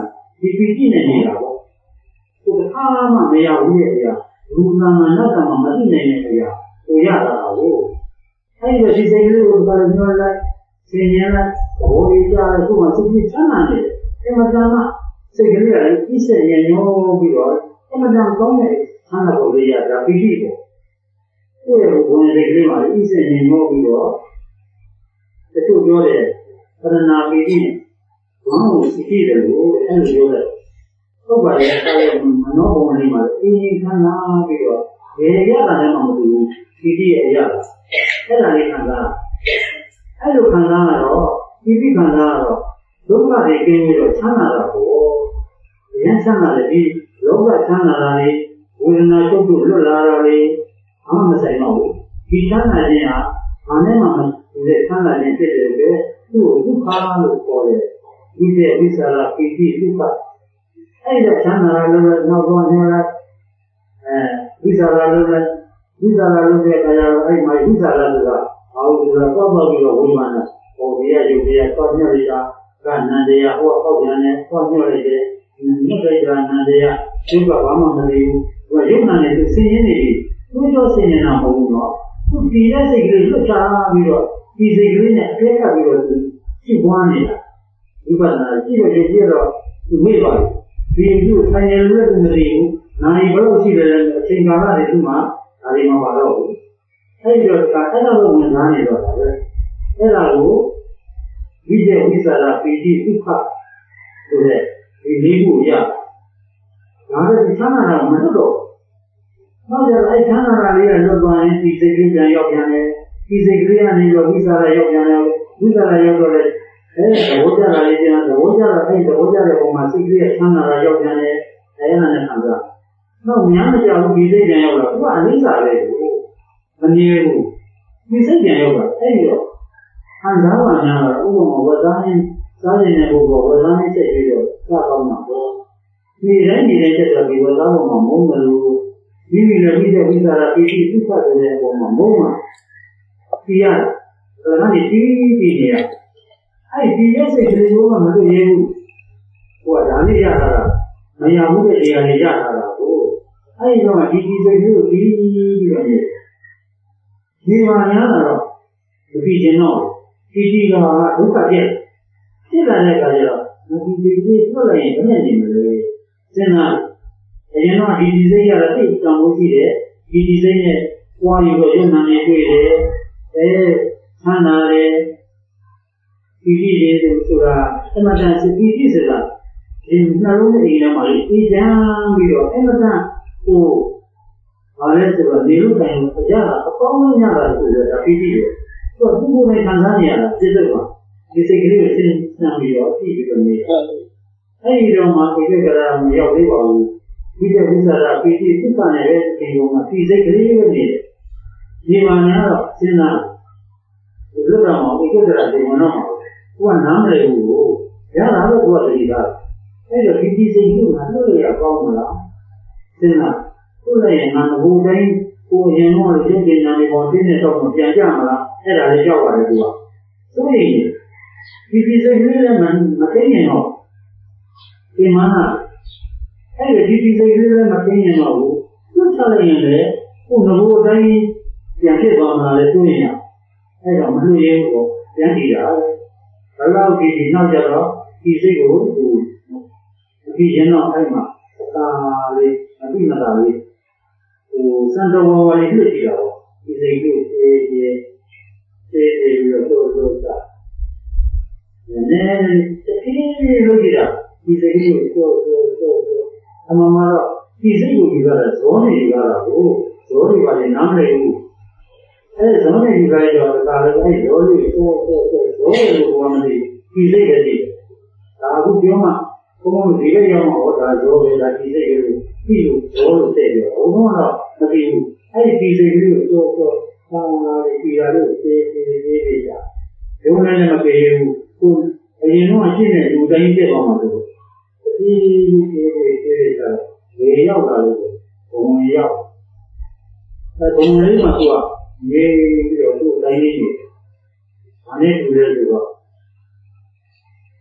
ဒီပီတိနဲ့နေတာပေါ့ကိုယ်အားမှမရဘူးရဲ့ဗျာလူနာမနတ်ကမှမသိနိုင်တဲ့ဗျာကိုရတာကိုအဲ့ဒီဒီစိတ်ကလေးကိုဘာလို့ညှောလိုက်ဆင်ញံလိုက်ဘောလေးကြားလိုက်ကိုယ်ကစိတ်ကြီးချမ်းသာနေတယ်အဲ့မှာဒါမှစိတ်ကလေးကလည်းပြည့်စုံရညောပြီးတော့အမှန်တန်ကောင်းတဲ့ဆန္ဒကိုရရတာပီတိကိုကိုယ့်ရဲ့ဘုံစိတ်ကလေးမှာပြည့်စုံရညောပြီးတော့တချို့ပြောတယ်ပရဏာပီတိဘာလို့စိတ်ကြီးတယ်လို့အဲ့လိုပြောတယ်ဟုတ်ပါရဲ့အဲ့ဒီမနောဘုံလေးမှာအင်းကြီးခံလာပြီးတော့ဘယ်ရတာလဲမှမသိဘူးပီတိရဲ့အရာအဲ့ဒါလေးခံစားအဲ့လိုခံစားရတော့ပီတိခံစားရတော့ဒုက္ခတွေကင်းပြီးတော့ချမ်းသာတာကိုရမ်းချမ်းသာတယ်ဒီလောကချမ်းသာတာလေးဝေဒနာချုပ်လို့လွတ်လာတာလေးဘာမှမဆိုင်တော့ဘူးဒီချမ်းသာခြင်းဟာဘာနဲ့မှမတူတဲ့ချမ်းသာခြင်းဖြစ်တယ်ပဲသူ့ကိုဒုက္ခလို့ခေါ်တယ်ဒီတဲ့ဝိသရာပီတိဒုက္ခအဲ့ဒါချမ်းသာတာလည်းနောက်တော့နေလာအဲဝိသရာလည်းဝိသရာလည်းတဲ့ခါကျတော့အဲ့မှာဝိသရာဆိုတာဘာလို့လဲတော့တော့ပြီးတော့ဝိမာနဟောဒီရယူဒီရတော့ညရတာကနန္တရားဟောဟောပြန်နေဟောညရတဲ့မြတ်တရားနန္တရားသူကဘာမှမသိဘူးသူကယုံနာနဲ့သူစဉ်းရင်းနေပြီသူတော့စဉ်းနေတာမဟုတ်ဘူးနော်သူဒီတဲ့စိတ်ကလေးလွတ်ချပြီးတော့ဒီစိတ်ကလေးနဲ့အထက်ကပြီးတော့သူရှိပွားနေတာဝိပဿနာကြည့်လို့ကြည့်တော့သူမေ့ပါဘူးဒီသူဆိုင်ရလို့လည်းမသိဘူးနာရီဘယ်လိုရှိတယ်လဲအချိန်ကာလတွေသူ့မှာဒါတွေမပါတော့ဘူးအဲ့ဒီတော့အဲ့ဒါကိုဝင်စားနေတော့တာပဲအဲ့ဒါကိုဒီတဲ့ဝိသရာပီတိဒုက္ခဆိုတဲ့ဒီလေးခုရဒါလည်းဒီချမ်းသာတာမလွတ်တော့နောက်ကြအဲ့ချမ်းသာတာလေးကလွတ်သွားရင်ဒီစိတ်ကလေးပြန်ရောက်ပြန်တယ်ဒီစိတ်ကလေးကနေတော့ဝိသရာရောက်ပြန်တယ်ဝိသရာရောက်တော့လေအဲသဘောကျတာလေးပြန်သဘောကျတာအဲ့သဘောကျတဲ့ပုံမှာစိတ်ကလေးချမ်းသာတာရောက်ပြန်တယ်အဲ့ဒါနဲ့ခံစားနောက်များမကြောက်ဘူးဒီစိတ်ပြန်ရောက်တော့သူကအနိစ္စပဲကိုမမြဲဘူးဒီစိတ်ပြန်ရောက်တော့အဲ့ဒီတော့ခံစားပါများတော့ဥပမာဝဇ္ဇာနဲ့စားနေတဲ့ပုဂ္ဂိုလ်ဝဇ္ဇာနဲ့ချက်ပြီးတော့စကောင်းမှာပေါ့ဒီတိုင်းဒီတိုင်းချက်တော့ဒီဝဇ္ဇာပေါ်မှာမုန်းတယ်လို့ဒီလိုလည်းပြီးတဲ့ဝိသရာပီတိဒုက္ခတဲ့ပုံမှာမုန်းမှာဒီရဒါကနေတီးတီးနေရအဲ့ဒီရဲ့စိတ်ကလေးကမတွေ့ရဘူးဟိုကဒါလေးရတာမရဘူးတဲ့နေရာလေးရတာကိုအဲ့ဒီတော့ဒီဒီစိတ်ကိုတီးပြီးတော့နေဒီမှာများတော့မပြီးခြင်းတော့ဒီဒီကဒုက္ခပြည့်ဖြစ်လာတဲ့အခါကျတော့ဒီဒီစိတ်ထွက်လာရင်ဘယ်နဲ့နေမလဲစဉ်းစားအရင်တော့ဒီဒီစိတ်ရတာသိတောင်းလို့ရှိတယ်ဒီဒီစိတ်နဲ့ပွားယူတော့ရုပ်နာနေတွေ့တယ်အဲဆန္ဒတယ်ဒီဒီလေးဆိုတာအမှန်တန်စတိတိဆိုတာဒီနှလုံးနဲ့အိမ်ထဲမှာလေးအေးချမ်းပြီးတော့အမှန်တန်ဟိုဘာလဲဆိုတော့နေလို့တိုင်းအကြတာအကောင်းဆုံးရတာဆိုတော့ဒါပြီးပြီးတော့သူကသူ့ကိုယ်နဲ့ခံစားနေရတာပြည့်စုံပါဒီစိတ်ကလေးကိုစဉ်းစားပြီးတော့ကြည့်ပြီးတော့နေအဲဒီတော့မှဒီကိစ္စကမရောက်သေးပါဘူးဒီတဲ့ဝိသရာပီတိသုခနဲ့ပဲဒီပုံမှာဒီစိတ်ကလေးပဲနေတယ်ဒီမှာများတော့စဉ်းစားဒီလိုတော့မှဒီကိစ္စကဒီမနောကိုကနားမလည်ဘူးကိုရတာတော့ကိုကတတိသားအဲ့တော့ဒီဒီစိတ်ကိုငါတို့ရအကောင်းမလားစဉ်းစားကိုယ်လည်းငါဘုံတိုင်းကိုရင်တော့ရုပ်ဉာဏ်နဲ့ပေါ်တင်းနေတော့ပြန်ကြမလားအဲ့ဒါလည်းကြောက်ပါတယ်သူကဆိုရင်ဒီဒီစိတ်ကလေးလည်းမသိရင်တော့ဒီမှာအဲ့ဒီဒီဒီစိတ်ကလေးလည်းမသိရင်တော့ဘူးသူချလိုက်ရင်လည်းကိုယ်ငဘိုးတိုင်းပြန်ဖြစ်သွားမှာလည်းဆိုရင်အဲ့တော့မလို့ရဘူးပေါ့ပြန်ကြည့်တာဘယ်လောက်ဒီဒီနောက်ကြတော့ဒီစိတ်ကိုသူဒီရင်တော့အဲ့မှာသာလေးအပိမသာလေးဟိုစံတော်ဝါလေးလွတ်ကြည့်တာပေါ့ဒီစိတ်ကိုအေးအေးအေးအေးပြီးတော့တို့တို့တာနည်းနည်းတတိယလွတ်ကြည့်တာဒီစိတ်ကိုတို့တို့တို့အမှန်မှာတော့ဒီစိတ်ကိုဒီကရဇောနေကြတာကိုဇောတွေပါလေနားမလည်ဘူးအဲဇောနေဒီကရတော့ဒါလည်းအဲဇောလေးကိုတို့တို့ဇောလို့ဘာမသိဒီစိတ်ကလေးဒါအခုပြောမှဘုံဘုံဒီလေးရောက်မှဟောဒါဇောပဲဒါဒီစိတ်ကလေးဒီလိုဇောလို့တဲ့ပြောဘုံဘုံကတော့မသိဘူးအဲဒီဒီစိတ်ကလေးကိုတို့တို့သာလေးဒီရလို့သေသေးသေးလေးကြာဘုံနဲ့မပြေဘူးကိုအရင်တော့အရှင်းနဲ့လူတိုင်းပြတ်သွားမှာဆိုဒီဒီဒီဒီကလေရောက်တာလို့ဘုံရောက်အဲဘုံလေးမှာသူကနေပြီးတော့သူ့အတိုင်းလေးနေဘာနဲ့တူလဲဆိုတော့ဒ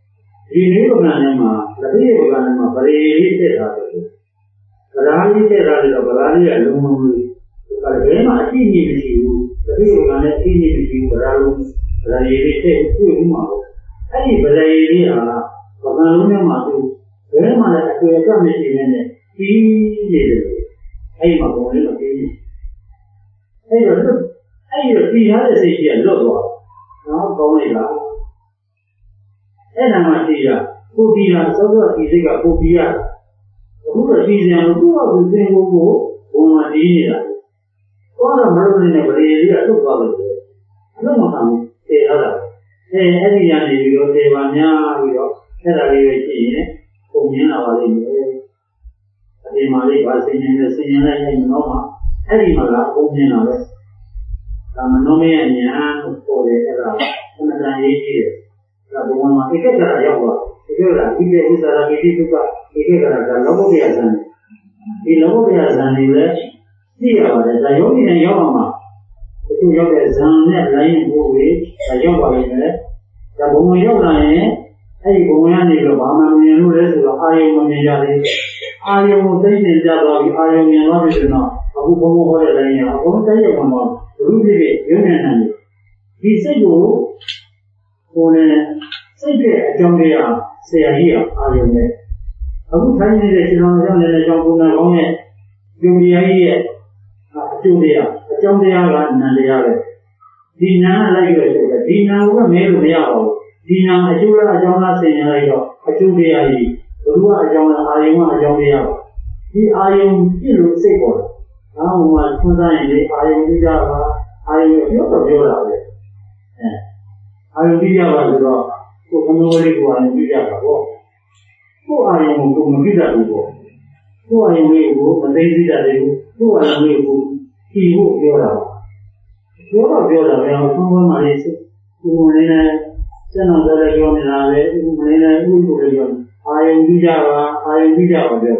ဒီနည်းပညာနဲ့မှာတတိယပညာနဲ့မှာဗရေလေးထည့်ထားတယ်ဗရာလေးထည့်ထားတယ်တော့ဗရာလေးကလုံးလုံးလေးဒါဘယ်မှာအကြည့်ကြီးမရှိဘူးတတိယပညာနဲ့အကြည့်ကြီးမရှိဘူးဗရာလုံးဗရာလေးထည့်တွေ့ဘူးမှာပေါ့အဲ့ဒီဗရာလေးဟာပကံလုံးထဲမှာသူဘယ်မှာလဲအတွေ့အကြုံမရှိနေနဲ့ကြီးနေတယ်အဲ့ဒီမှာဘုံလေးမပြီးဘူးအဲ့တော့အဲ့ဒီပြီးရတဲ့စိတ်ကြီးကလွတ်သွားနော်ကောင်းလိုက်လားအဲ့ဒါမှသိရကိုပြီးတာသောသောဒီစိတ်ကကိုပြီးရအခုတော့ဒီစံကိုကိုယ့်အကူသင်ဖို့ကိုဘုံမှာတည်နေတာတော့တော့မလို့နဲ့ဗရေလေးကလွတ်သွားလို့အလုံးမခံဘူးတည်ရတာအဲအဲ့ဒီကနေပြီးတော့တေပါများပြီးတော့အဲ့ဒါလေးပဲကြည့်ရင်ပုံမြင်လာပါလိမ့်မယ်အဒီမှာလေးပါစင်ရင်လည်းစင်ရင်လည်းအဲ့ဒီတော့မှအဲ့ဒီမှာကပုံမြင်လာပဲဒါမနှောမရဲ့ညာကိုပေါ်တယ်အဲ့ဒါအမှန်တန်ရေးကြည့်တယ်ဒါဘုံမှာဧကဂရရောက်သွားဧကဂရဒီလေဥစ္စာရာကိတိတုကဧကဂရကလောဘတရားဇန်ဒီလောဘတရားဇန်တွေလည်းသိရပါတယ်ဒါယောဂီနဲ့ရောက်အောင်မှာသူရောက်တဲ့ဇန်နဲ့လိုင်းကိုဝေးဒါရောက်ပါလိမ့်မယ်ဒါဘုံဝင်ရောက်လာရင်အဲ့ဒီဘုံဝင်ကနေပြီးတော့ဘာမှမမြင်လို့လဲဆိုတော့အာယုံမမြင်ကြသေးအာယုံကိုသိနေကြသွားပြီအာယုံမြင်သွားပြီဆိုတော့အခုဘုံဘုံဟောတဲ့လိုင်းကအကုန်တိုက်ရမှာမဟုတ်ဘူးဘုရားပြည့်ရုံနဲ့နံတယ်ဒီစိတ်ကိုဟိုနဲ့စိတ်ရဲ့အကြောင်းတရားဆရာကြီးကအာရုံနဲ့အခုထိုင်နေတဲ့ကျွန်တော်ကြောင့်လည်းကြောင့်ပုံနာကောင်းရဲ့ယုံတရားကြီးရဲ့အကျိုးတရားအကြောင်းတရားကနံတရားပဲဒီနာလိုက်ရဆိုတော့ဒီနာကမဲလို့မရပါဘူးဒီနာအကျိုးလားအကြောင်းလားဆင်ရလိုက်တော့အကျိုးတရားကြီးဘုရားအကြောင်းလားအာယုံကအကြောင်းတရားပါဒီအာယုံပြည့်လို့စိတ်ပေါ်တာငါ့ဘုံကသွန်းစားရင်လေအာယုံပြကြပါအာယုံပြောတော့ပြောတာပဲအဲအာယုံပြကြပါဆိုတော့ကိုယ်ကမျိုးလေးကိုအာယုံပြကြတာပေါ့ကိုယ်အာယုံကိုမပြတတ်ဘူးပေါ့ကိုယ်အာယုံလေးကိုမသိသိတတ်တယ်ကိုယ်အာယုံလေးကိုကြည့်ဖို့ပြောတာပါပြောတော့ပြောတာပဲအောင်သုံးပွဲမှလေးစိတ်ကိုယ်လေးနဲ့စံတော်လည်းပြောနေတာပဲကိုယ်လေးနဲ့ဥပ္ပုလည်းပြောအာယုံပြကြပါအာယုံပြကြပါပြော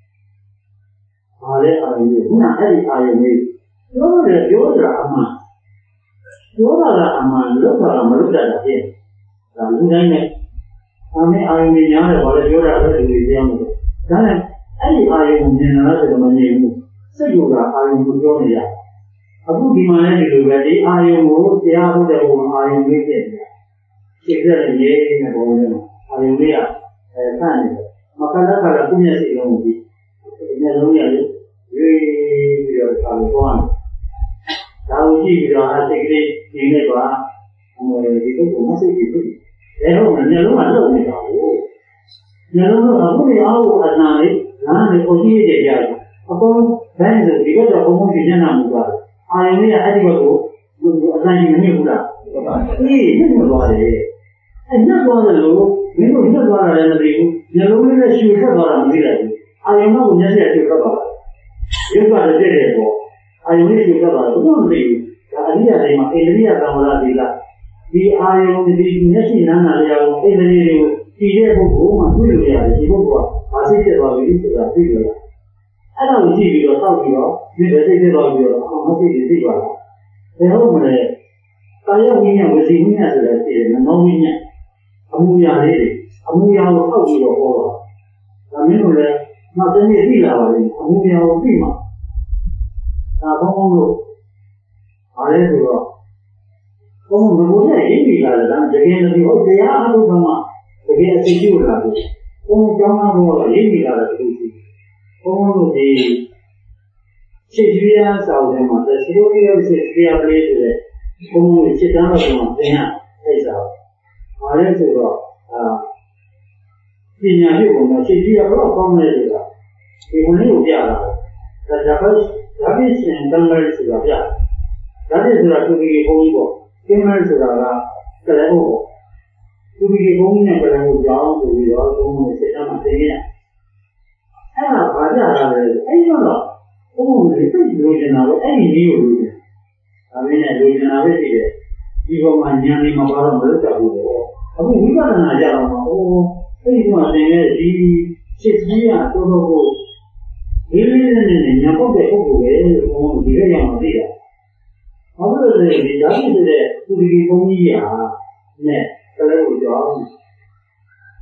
အားလည်းအာယုံလေးခုနအဲ့ဒီအာယုံလေးပြောတယ်ပြောတာအမှန်ပြောတာကအမှန်လို့ဆိုတာမလို့တတ်တာဖြစ်ဒါလူတိုင်းနဲ့အမေအာယုံကြီးညားတယ်ဘာလဲပြောတာလည်းလူတွေပြောမှာဒါနဲ့အဲ့ဒီအာယုံကိုမြင်လာတယ်မမြင်ဘူးစိတ်ကအာယုံကိုပြောနေရအခုဒီမှာလည်းဒီလိုပဲဒီအာယုံကိုတရားဟုတ်တဲ့ဘုံအာယုံလေးဖြစ်နေတာစိတ်ကလည်းရေးနေဘုံလေးမှာအာယုံလေးကအဲဆန့်နေတယ်မခန္ဓာခါကသူ့မျက်စိလုံးကိုကြည့်မျက်လုံးရလေရွေးပြီးတော့ဆာလို့သွားတယ်ဒါကိုကြည့်ပြီးတော့အစိတ်ကလေးနေနေပါဒီလိုကိုမစိတ်ကြည့်ဘူးဒါတော့မျက်လုံးကလုံနေတာကိုမျက်လုံးကအခုဒီအားကိုအနာလေးနားလေးကိုကြည့်ရကြရတယ်အကုန်ဘယ်လိုဒီကတော့ဘုံဘုံပြညနာမှုသွားတယ်အာရုံလေးကအဲ့ဒီဘက်ကိုအစမ်းကြီးမမြင်ဘူးလားအေးညှက်သွားတယ်အဲ့ညှက်သွားတယ်လို့မင်းတို့ညှက်သွားတာလည်းမသိဘူးမျက်လုံးလေးနဲ့ရှူထွက်သွားတာမသိလိုက်ဘူးအာရုံကမျက်စိကရှူထွက်သွားတယ်ရုပ်ကလည်းတည့်တယ်ပေါ့အာရုံလေးရှူထွက်သွားတယ်ဘယ်လိုမသိဘူးဒါအရိယာတွေမှာအိန္ဒိယသံဝရဒီလားဒီအာယုံဒီမျက်စိနားနာလျာကိုအိန္ဒိယတွေကိုကြည့်တဲ့ပုဂ္ဂိုလ်မှတွေ့လို့ရတယ်ဒီပုဂ္ဂိုလ်ကဘာစိတ်ဖြစ်သွားပြီဆိုတာသိလို့ရတယ်အဲ့ဒါကိုကြည့်ပြီးတော့တောက်ပြီးတော့ဒီစိတ်ဖြစ်သွားပြီးတော့အမစိတ်တွေသိသွားတာဘယ်ဟုတ်မလဲကာယဝိညာဉ်ဝစီဝိညာဉ်ဆိုတာသိတယ်နောဝိညာဉ်အမှုရာလေးတွေအမှုရာကိုတောက်ပြီးတော့ဟောတာဒါမျိုးလို့လည်းနောက်တစ်နေ့သိလာပါလိမ့်အမှုရာကိုသိမှာဒါဘုံဘုံလို့အားလဲဆိုတော့ဘုံဘုံဘုံနဲ့ရင်းပြီးလာတယ်ဒါတကယ်လို့ဟုတ်တရားအထုတ်မှတကယ်အသိကျိုးလာတယ်ဘုံကျောင်းသားဘုံကရင်းပြီးလာတယ်ဒီလိုရှိဘုံတို့ဒီရှေ့ကြီးရဆောင်တယ်မှာဒါရှိလို့ရရှိတရားပလေးဆိုတဲ့ဘုံကိုစစ်တမ်းတော့မှာသင်ရအဲ့စာအားလဲဆိုတော့အာပညာရှိဘုံကရှေ့ကြီးရတော့ကောင်းတယ်ဆိုတာဒီဘုံလေးကိုပြတာဒါကြပါဒါပြည့်စင်တန်းလိုက်ဆိုတာပြဒါပြည့်ဆိုတာသူကြီးဘုံကြီးပေါ့ကျင်းမဲဆိုတာကကလေးဟုတ်ပေါ့သူကြီးဘုံကြီးနဲ့ကလေးကိုကြောင်းဆိုပြီးတော့ဘုံကိုစစ်တမ်းမှာသင်ရအဲ့ဒါဘာကြတာလဲအဲ့တော့ဘုံကိုသိလို့ကျင်တာပဲအဲ့ဒီနည်းကိုလို့ကျင်ဒါမင်းနဲ့လိုချင်တာပဲရှိတယ်ဒီဘုံမှာဉာဏ်နေမှာပါတော့မလို့ကြောက်ဘူးပေါ့အခုဝိပဿနာကြတော့ဟိုအဲ့ဒီမှာသင်တဲ့ဒီစစ်ကြီးကတော်တော်ကိုဒီလေးနဲ့နဲ့ညာပုတ်တဲ့ပုဂ္ဂိုလ်ပဲလို့ဘုံဒီလိုရအောင်သိတာဘာလို့လဲဒီဓာတ်ဖြစ်တဲ့သူဒီဘုံကြီးရာနဲ့ကလေးကိုကြောင်း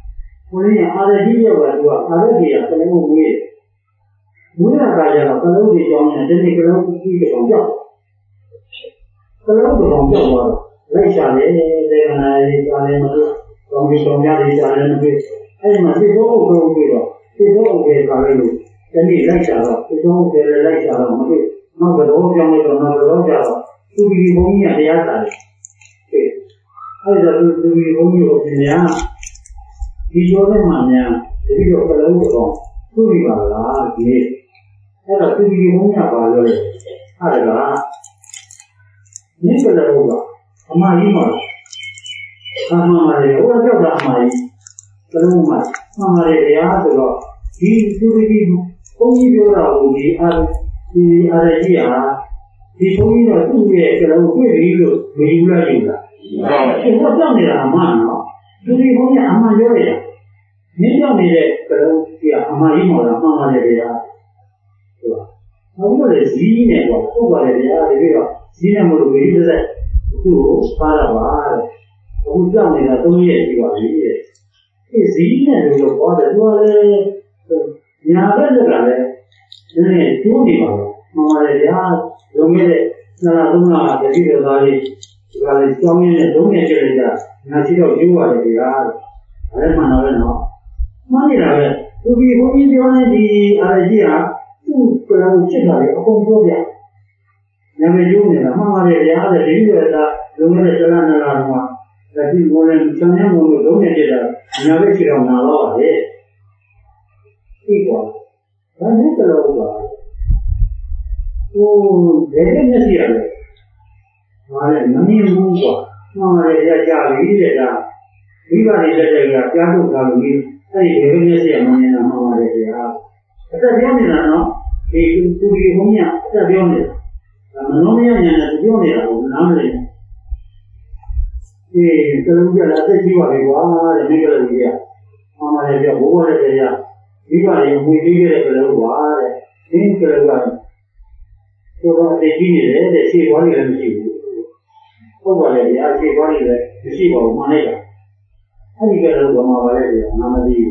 我那阿在地界吧，对吧？阿在地啊，可能我没，没那大家了，可能我的教呢，真的可能一个方向，可能我的方向我来下来，这个呢，下来嘛是，刚没上家的下来那个，哎嘛，最多我都会了，最多我会下来了，真的来下了，最多我会来下了，我们那个老乡那个那个老家了，属于方言的呀，噻，对，还有就是属于方言的怎么样？你说的嘛呢？这个可能我讲，属于吧啦，你，那个属于方言吧了，他这个，你说的我吧，阿妈姨嘛，阿妈妈的，我叫他阿妈姨，可能我嘛，阿妈的呀这个，你属于方言表达问题，阿你阿在地啊，你方言的重点可能会没有没有了有了，就我讲的阿妈呢。属于方言阿妈教的呀，你讲的嘞，可能呀阿妈姨妈的妈妈的呀，是吧？那我的几年吧，不管的呀，这个几年我都没有在，就发了吧的，我讲的呢都也是吧，也，这几年这个发的多嘞，两个这个嘞，人家教的嘛，妈妈的呀，有没得那东啊，这个哪里，这个教面的东西之类的。那知道有啊这个啊，还是蛮难的喏。蛮难的，就比我们讲的的阿拉姐啊，就不能知道的，工作的。那个有的，妈妈的家的人员的，有的是那那那什么，那就我们想想我们中间这个，那个知道拿老的，对吧？那你知道吧？我这个没事的，完了能用不过。妈妈的家家里的家，里边的这个家族家里，那有个那些妈妈妈妈的家，这表面上呢，给注意方面，这表面，咱们农民呢是表面的，我们南人，诶，这路边的这几块的瓜，人那个里边，妈妈的家，婆婆的家，里边的有没几个的这个瓜的，你这个瓜，就说这几年的这些瓜的人是。不管了，也是管理的，就是我们那个，他一个人我们玩的，那么的有，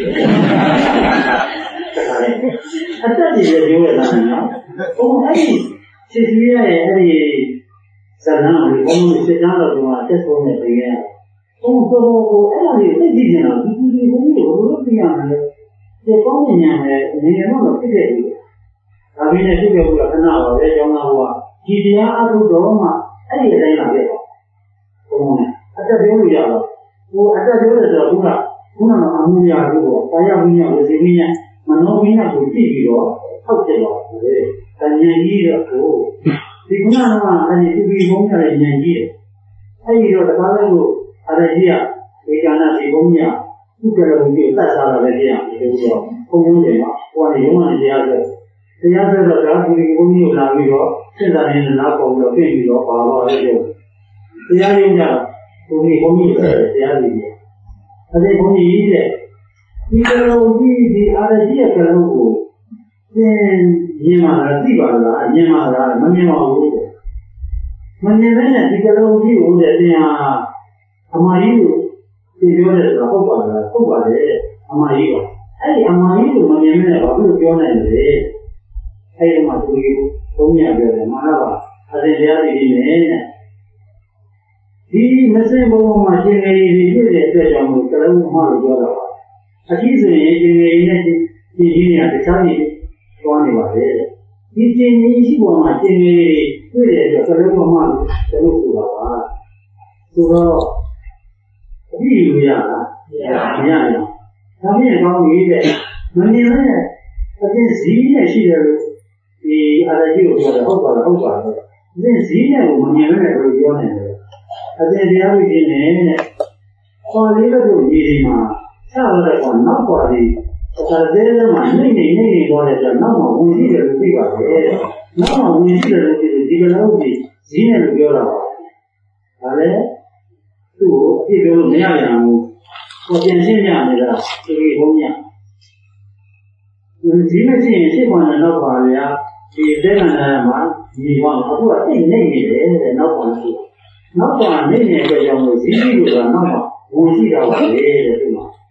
他自己的就会那样，我们哎，其实也哎，在那里我们是讲到什么，这方面这个，我们说说哎呀，这几年了，你你我们有多不一样的，这方面呢，人家弄的不太多，那边的这个我看到我在讲那我，几天二十多嘛。哎，也在那边，我们啊，这边不一样了。我啊，这边的时候，我讲，我那俺们家如果大家不一样，就是不一样，那农民呢就自己了，好些了，对不对？他年纪的哦，这个那嘛，他是属于我们家的年纪的。他一个他那个他在这样，你讲那是我们家，不觉得我就再杀了在这样，对不对？公公的嘛，我的永远是这样子。这样子的，然后这个我们有哪个说？现在人拿跑不了，变不了，跑了这就，这样用家，我们我们是这样的，而且我们一的，一个我们的阿拉姐可能我，嗯，年嘛的对吧啦，年嘛的，没年嘛我的，没年份呢，这个老弟我的这样，阿妈有，这表的是后边的，后边的阿妈有，哎，阿妈有没年份的，我就表那的。还有嘛，属于后面表的嘛那吧，他在家里面呢。你没生过嘛？现在有的这项目，可能我马上就了吧。他其实也现在人家是这几年是厂里装的吧的。你今年习惯嘛？现在有的这可能我马上这都知道吧。就说理由呀，一样一样。他们也搞女的，那你们呢？他跟谁呢？现在都。你阿拉就说的好管的好管的，人谁呢？我们年轻人都是要那个，而且这样的年呢，花这个东西嘛，差不多的话，那花的，他这个嘛，年年年年花的是那么温馨的东西吧？哎，那么温馨的东西，这个东西谁呢都不要了吧？好嘞，就这个没样样，我变现这样的了，这个方面，嗯，这个是习惯的那花的呀。你这个呢嘛，你往他说对那一类的那方式，那方那年个项目，自己有个那方，我记得我的对嘛，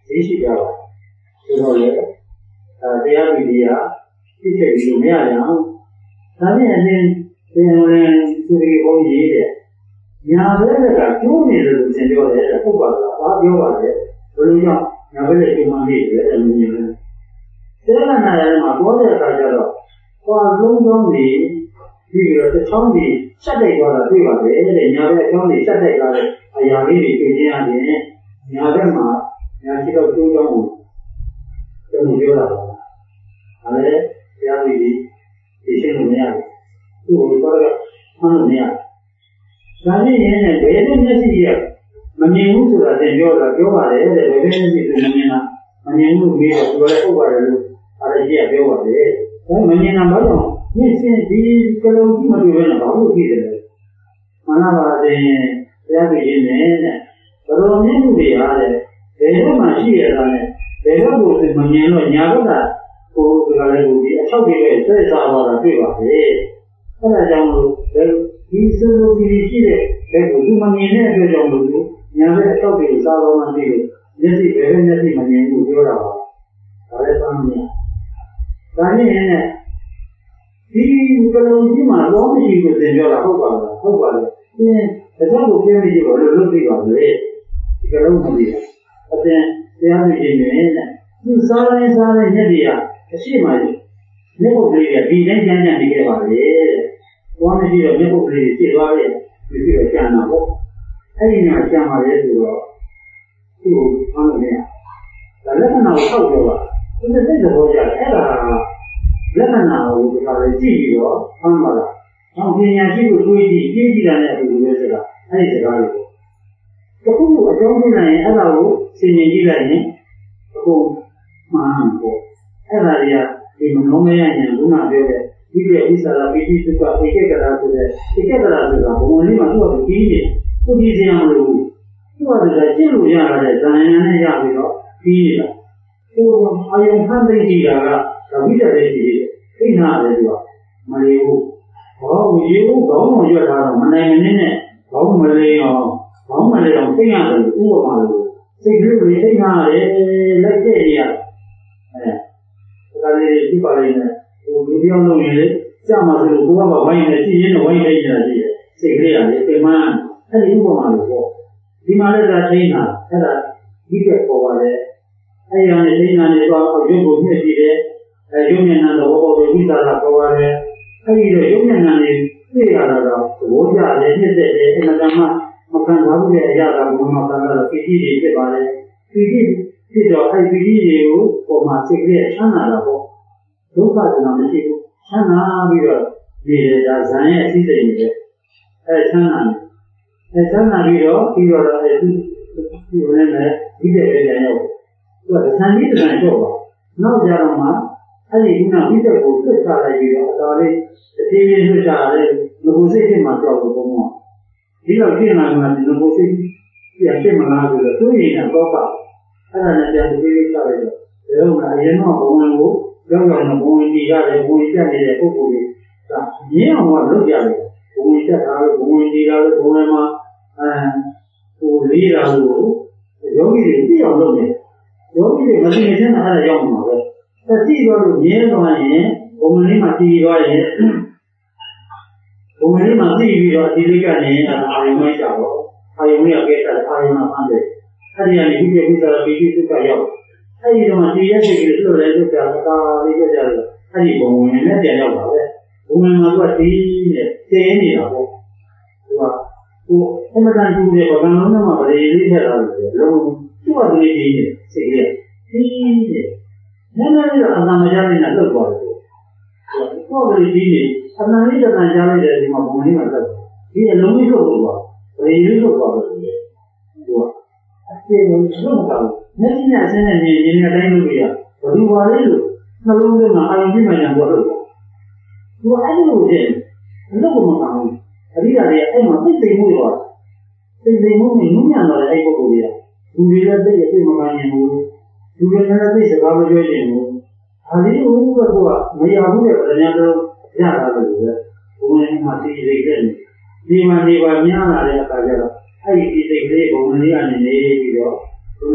သိရှိကြပါဆိုတော့လေတရားဝိဒီယသိချက်ပြီးလို့မရကြအောင်ဒါနဲ့အရင်သင်ဝင်သူတွေဘုန်းကြီးတဲ့ညာဘက်ကကျိုးနေတယ်လို့သင်ပြောတယ်ဟုတ်ပါလားဘာပြောပါလဲဘယ်လိုကြောင့်ညာဘက်ကကျိုးမှနေတယ်အဲ့လိုမျိုးလဲစေလနာရဲမှာပေါ်တဲ့အခါကျတော့ဟောလုံးလုံးနေပြီးတော့တစ်ချောင်းကြီးဆက်တိုက်သွားတာတွေ့ပါတယ်တဲ့ညာဘက်အချောင်းကြီးဆက်တိုက်သွားတဲ့အရာလေးတွေတွေ့ချင်းရတယ်ညာဘက်မှာညာရှိတော့ကျိုးကြောင်းကိုကျွန်တော်ပြောတာပါဒါလည်းတရားဝိဒီသိရှင်းလို့မရဘူးသူ့ကိုတော့မှန်းလို့မရဘူးဒါနဲ့ရင်နဲ့ဘယ်နဲ့မျက်စိရမမြင်ဘူးဆိုတာသင်ပြောတာပြောပါတယ်တဲ့ဘယ်နဲ့မျက်စိမမြင်တာမမြင်ဘူးပြီးတော့သူလည်းဟုတ်ပါတယ်လို့အဲ့ဒါကြီးကပြောပါတယ်ဒါမမြင်တာဘာလို့မျက်စိဒီကလုံးကြီးမတွေ့ဘဲနဲ့ဘာလို့ဖြစ်တယ်လဲမနာပါစေတရားသိရင်နဲ့တဲ့ဘယ်လိုမြင်မှုတွေအားလဲဘယ်တော့မှရှိရတာလဲဘယ်တော့ကိုမမြင်တော့ညာဘက်ကကိုယ်ကလည်းဒီအချောက်တွေပဲဆက်စားသွားတာတွေ့ပါပဲအဲ့ဒါကြောင့်လို့ဒီဆိုလိုဒီရှိတဲ့ဘယ်ကိုဒီမမြင်တဲ့အတွက်ကြောင့်လို့ညာဘက်အချောက်တွေစားသွားမှသိလို့မျက်စိဘယ်ဘက်မျက်စိမမြင်ဘူးပြောတာပါဒါလည်းသမ်းမြင်ဒါနဲ့နဲ့ဒီကလုံးကြီးမှာတော့မရှိဘူးသင်ပြောတာဟုတ်ပါလားဟုတ်ပါလေအင်းဒါကြောင့်ကိုပြောပြီးတော့လို့လုပ်ပြီးပါလေဒီကလုံးမပြီးဘူးအသင်တရားသိခြင်းနဲ့သူစားတိုင်းစားတိုင်းမျက်တွေကအရှိမှကြီးမျက်ပုတ်ကလေးကဒီတိုင်းကျန်းကျန်းနေခဲ့ပါလေတဲ့။ဘောမရှိတော့မျက်ပုတ်ကလေးဖြစ်သွားရဲ့ဒီလိုကျန်တာပေါ့။အဲ့ဒီညကျန်ပါလေဆိုတော့သူ့ကိုဖမ်းလို့မရ။ဒါလက္ခဏာကိုထောက်ပြောပါ။သူစိတ်သဘောကျတယ်အဲ့ဒါလက္ခဏာကိုဒီကလေးကြည့်ပြီးတော့ဖမ်းပါလား။နောက်ပညာရှိကိုတွေးကြည့်ကြည့်ကြည့်တာနဲ့အတူတူပဲဆိုတာအဲ့ဒီစကားလေးပေါ့။တခုအကြောင်းပြနိုင်ရင်အဲ့ဒါကိုသင်မြင်ကြည့်လိုက်ရင်အခုမှန်ပေါ့။အဲ့ဒါတွေကဒီမနောမယဉာဏ်ကခုနပြောတဲ့ဒီပြဣသရာပိဋိသုခဧကကရာဆိုတဲ့ဧကကရာဆိုတာဘုံလေးမှာသူ့ကိုပြီးနေသူပြီးစရာမလိုဘူးသူ့ကလည်းကျင့်လို့ရတဲ့ဇာယံနဲ့ရပြီးတော့ပြီးနေတာသူအယုံဖန်သိကြည့်တာကသဝိတ္တပဲရှိတယ်သိနာတယ်သူကမလေးဘူးဘောရေဘူးခေါင်းပေါ်ရွက်ထားတော့မနိုင်မနှင်းနဲ့ခေါင်းမလေးအောင်ခေါင်းမလေးအောင်သိရတယ်ဥပမာလို့စိတ်ကလေးကိုသိနာတယ်လိုက်တဲ့နေရာအဲဒါလေးဒီပါလေးနဲ့ဟိုလူပြောင်းလုပ်ရင်လေကြာမှဆိုလို့ကိုကဝိုင်းနေကြည့်ရင်ဝိုင်းနေကြတာရှိတယ်စိတ်ကလေးကလေပြန်မှအဲ့ဒီဥပမာလို့ပေါ့ဒီမှာလည်းဒါသိနာအဲ့ဒါဒီကပေါ်ပါလေအဲ့ဒီကနေသိနာနေတော့ရုပ်ကိုမြှင့်ကြည့်တယ်အဲရုပ်မျက်နှာတော့ဘောဘောဝိသရာပေါ်ပါလေအဲ့ဒီတော့ရုပ်မျက်နှာနေသိရတာတော့သဘောကျတယ်နှစ်သက်တယ်အမှန်တမ်းမခံစားဘူးတဲ့အရာကဘုံမှာခံစားတော့ပိဋိတွေဖြစ်ပါလေပိဋိဖြစ်တော့အဲ့ဒီပိဋိတွေကိုပေါ်မှာစိတ်ကလေးချမ်းသာတာပေါ့ဒုက္ခဆိုတာမရှိဘူးချမ်းသာပြီးတော့ဒီဒါဇံရဲ့အသိစိတ်တွေပဲအဲချမ်းသာတယ်အဲချမ်းသာပြီးတော့ပြီးတော့အဲဒီဒီဝင်နေဒီတဲ့ပဲပြန်ရောက်သူကဇံကြီးတန်ကျော်ပါနောက်ကြတော့မှအဲ့ဒီခုနဝိတက်ကိုဆွတ်ချလိုက်ပြီးတော့အတော်လေးအသေးလေးဆွတ်ချရတယ်ငကိုစိတ်ဖြစ်မှကြောက်လို့ဘုံမောဒီတော့ပြင်လာမှဒီငကိုစိတ်ပြန်ဖြစ်မလားဆိုတော့သူ့ရင်ကတော့ပါအဲ့ဒါနဲ့ပြန်ပြီးလေးချလိုက်တော့ဒါကအရင်တော့ဘုံဝင်ကိုရောက်ရောက်နဲ့ဘုံဝင်ကြည့်ရတယ်ဘုံဝင်တက်နေတဲ့ပုဂ္ဂိုလ်တွေကမြင်အောင်တော့လုပ်ရတယ်ဘုံဝင်တက်တာလို့ဘုံဝင်ကြည့်တာလို့ဘုံဝင်မှာအဲဟိုလေးတာလို့ယောဂီတွေသိအောင်လုပ်နေယောဂီတွေမသိနေတဲ့အဲ့ဒါရောက်မှာပဲတတိတော့လို့မြင်သွားရင်ဘုံဝင်လေးမှာတည်သွားရင်ဘုံဝင်လေးမှာသိပြီးတော့ဒီလေးကနေအာယုံမိုက်တာပေါ့အာယုံကြီးကဲတာအာယုံမှာဖမ်းတယ်အဲ့ဒီကနေဒီပြိဿရာပိဋိသုခရောက်အဲ့ဒီတော့ဒီရက်စိတ်ကလေးလွတ်လဲလွတ်တာတာလေးကြကြတယ်အဲ့ဒီဘုံဝင်နဲ့ပြန်ရောက်ပါပဲဘုံဝင်မှာသူကဒီနဲ့တင်းနေတာပေါ့သူကဟိုအမှန်တန်တူတယ်ဘာမှမမပရိလေးထက်လာတယ်လုံးသူကဒီဒီနေစိတ်ရဲ့ဒီနေနည်းနည်းတော့အမှန်မကြားနေတာလွတ်သွားတယ်သူကပရိဒီနေအမှန်လေးတန်ကြားလိုက်တယ်ဒီမှာဘုံလေးမှာတက်ဒီအလုံးကြီးလွတ်သွားပရိလေးလွတ်သွားတယ်သူကအကျေလုံးလွတ်မသွားဘူးမျက်စိနဲ့အဆင်းနဲ့မြင်မြင်တဲ့အတိုင်းလုပ်ရဘယ်လိုပါလဲလို့နှလုံးထဲမှာအာရုံပြမှညာပေါ်လို့သူအဲ့လိုဖြစ်အလုပ်မကောင်းဘူးအရိယာတွေအဲ့မှာသိသိမှုရောသိသိမှုနဲ့နုညံ့တော့တဲ့အဲ့ပုဂ္ဂိုလ်တွေကလူတွေလည်းသိသိမမှန်ရင်ဘူးလူတွေလည်းသိစကားမပြောရင်ဘူးဒါလေးကိုကကမရဘူးတဲ့ဗညာတော့ရတာလို့ပဲဘုံနဲ့မှသိသိတဲ့ဒီမှာနေပါများလာတဲ့အခါကျတော့အဲ့ဒီသိသိလေးဘုံလေးကနေနေပြီးတော့ခုနဝ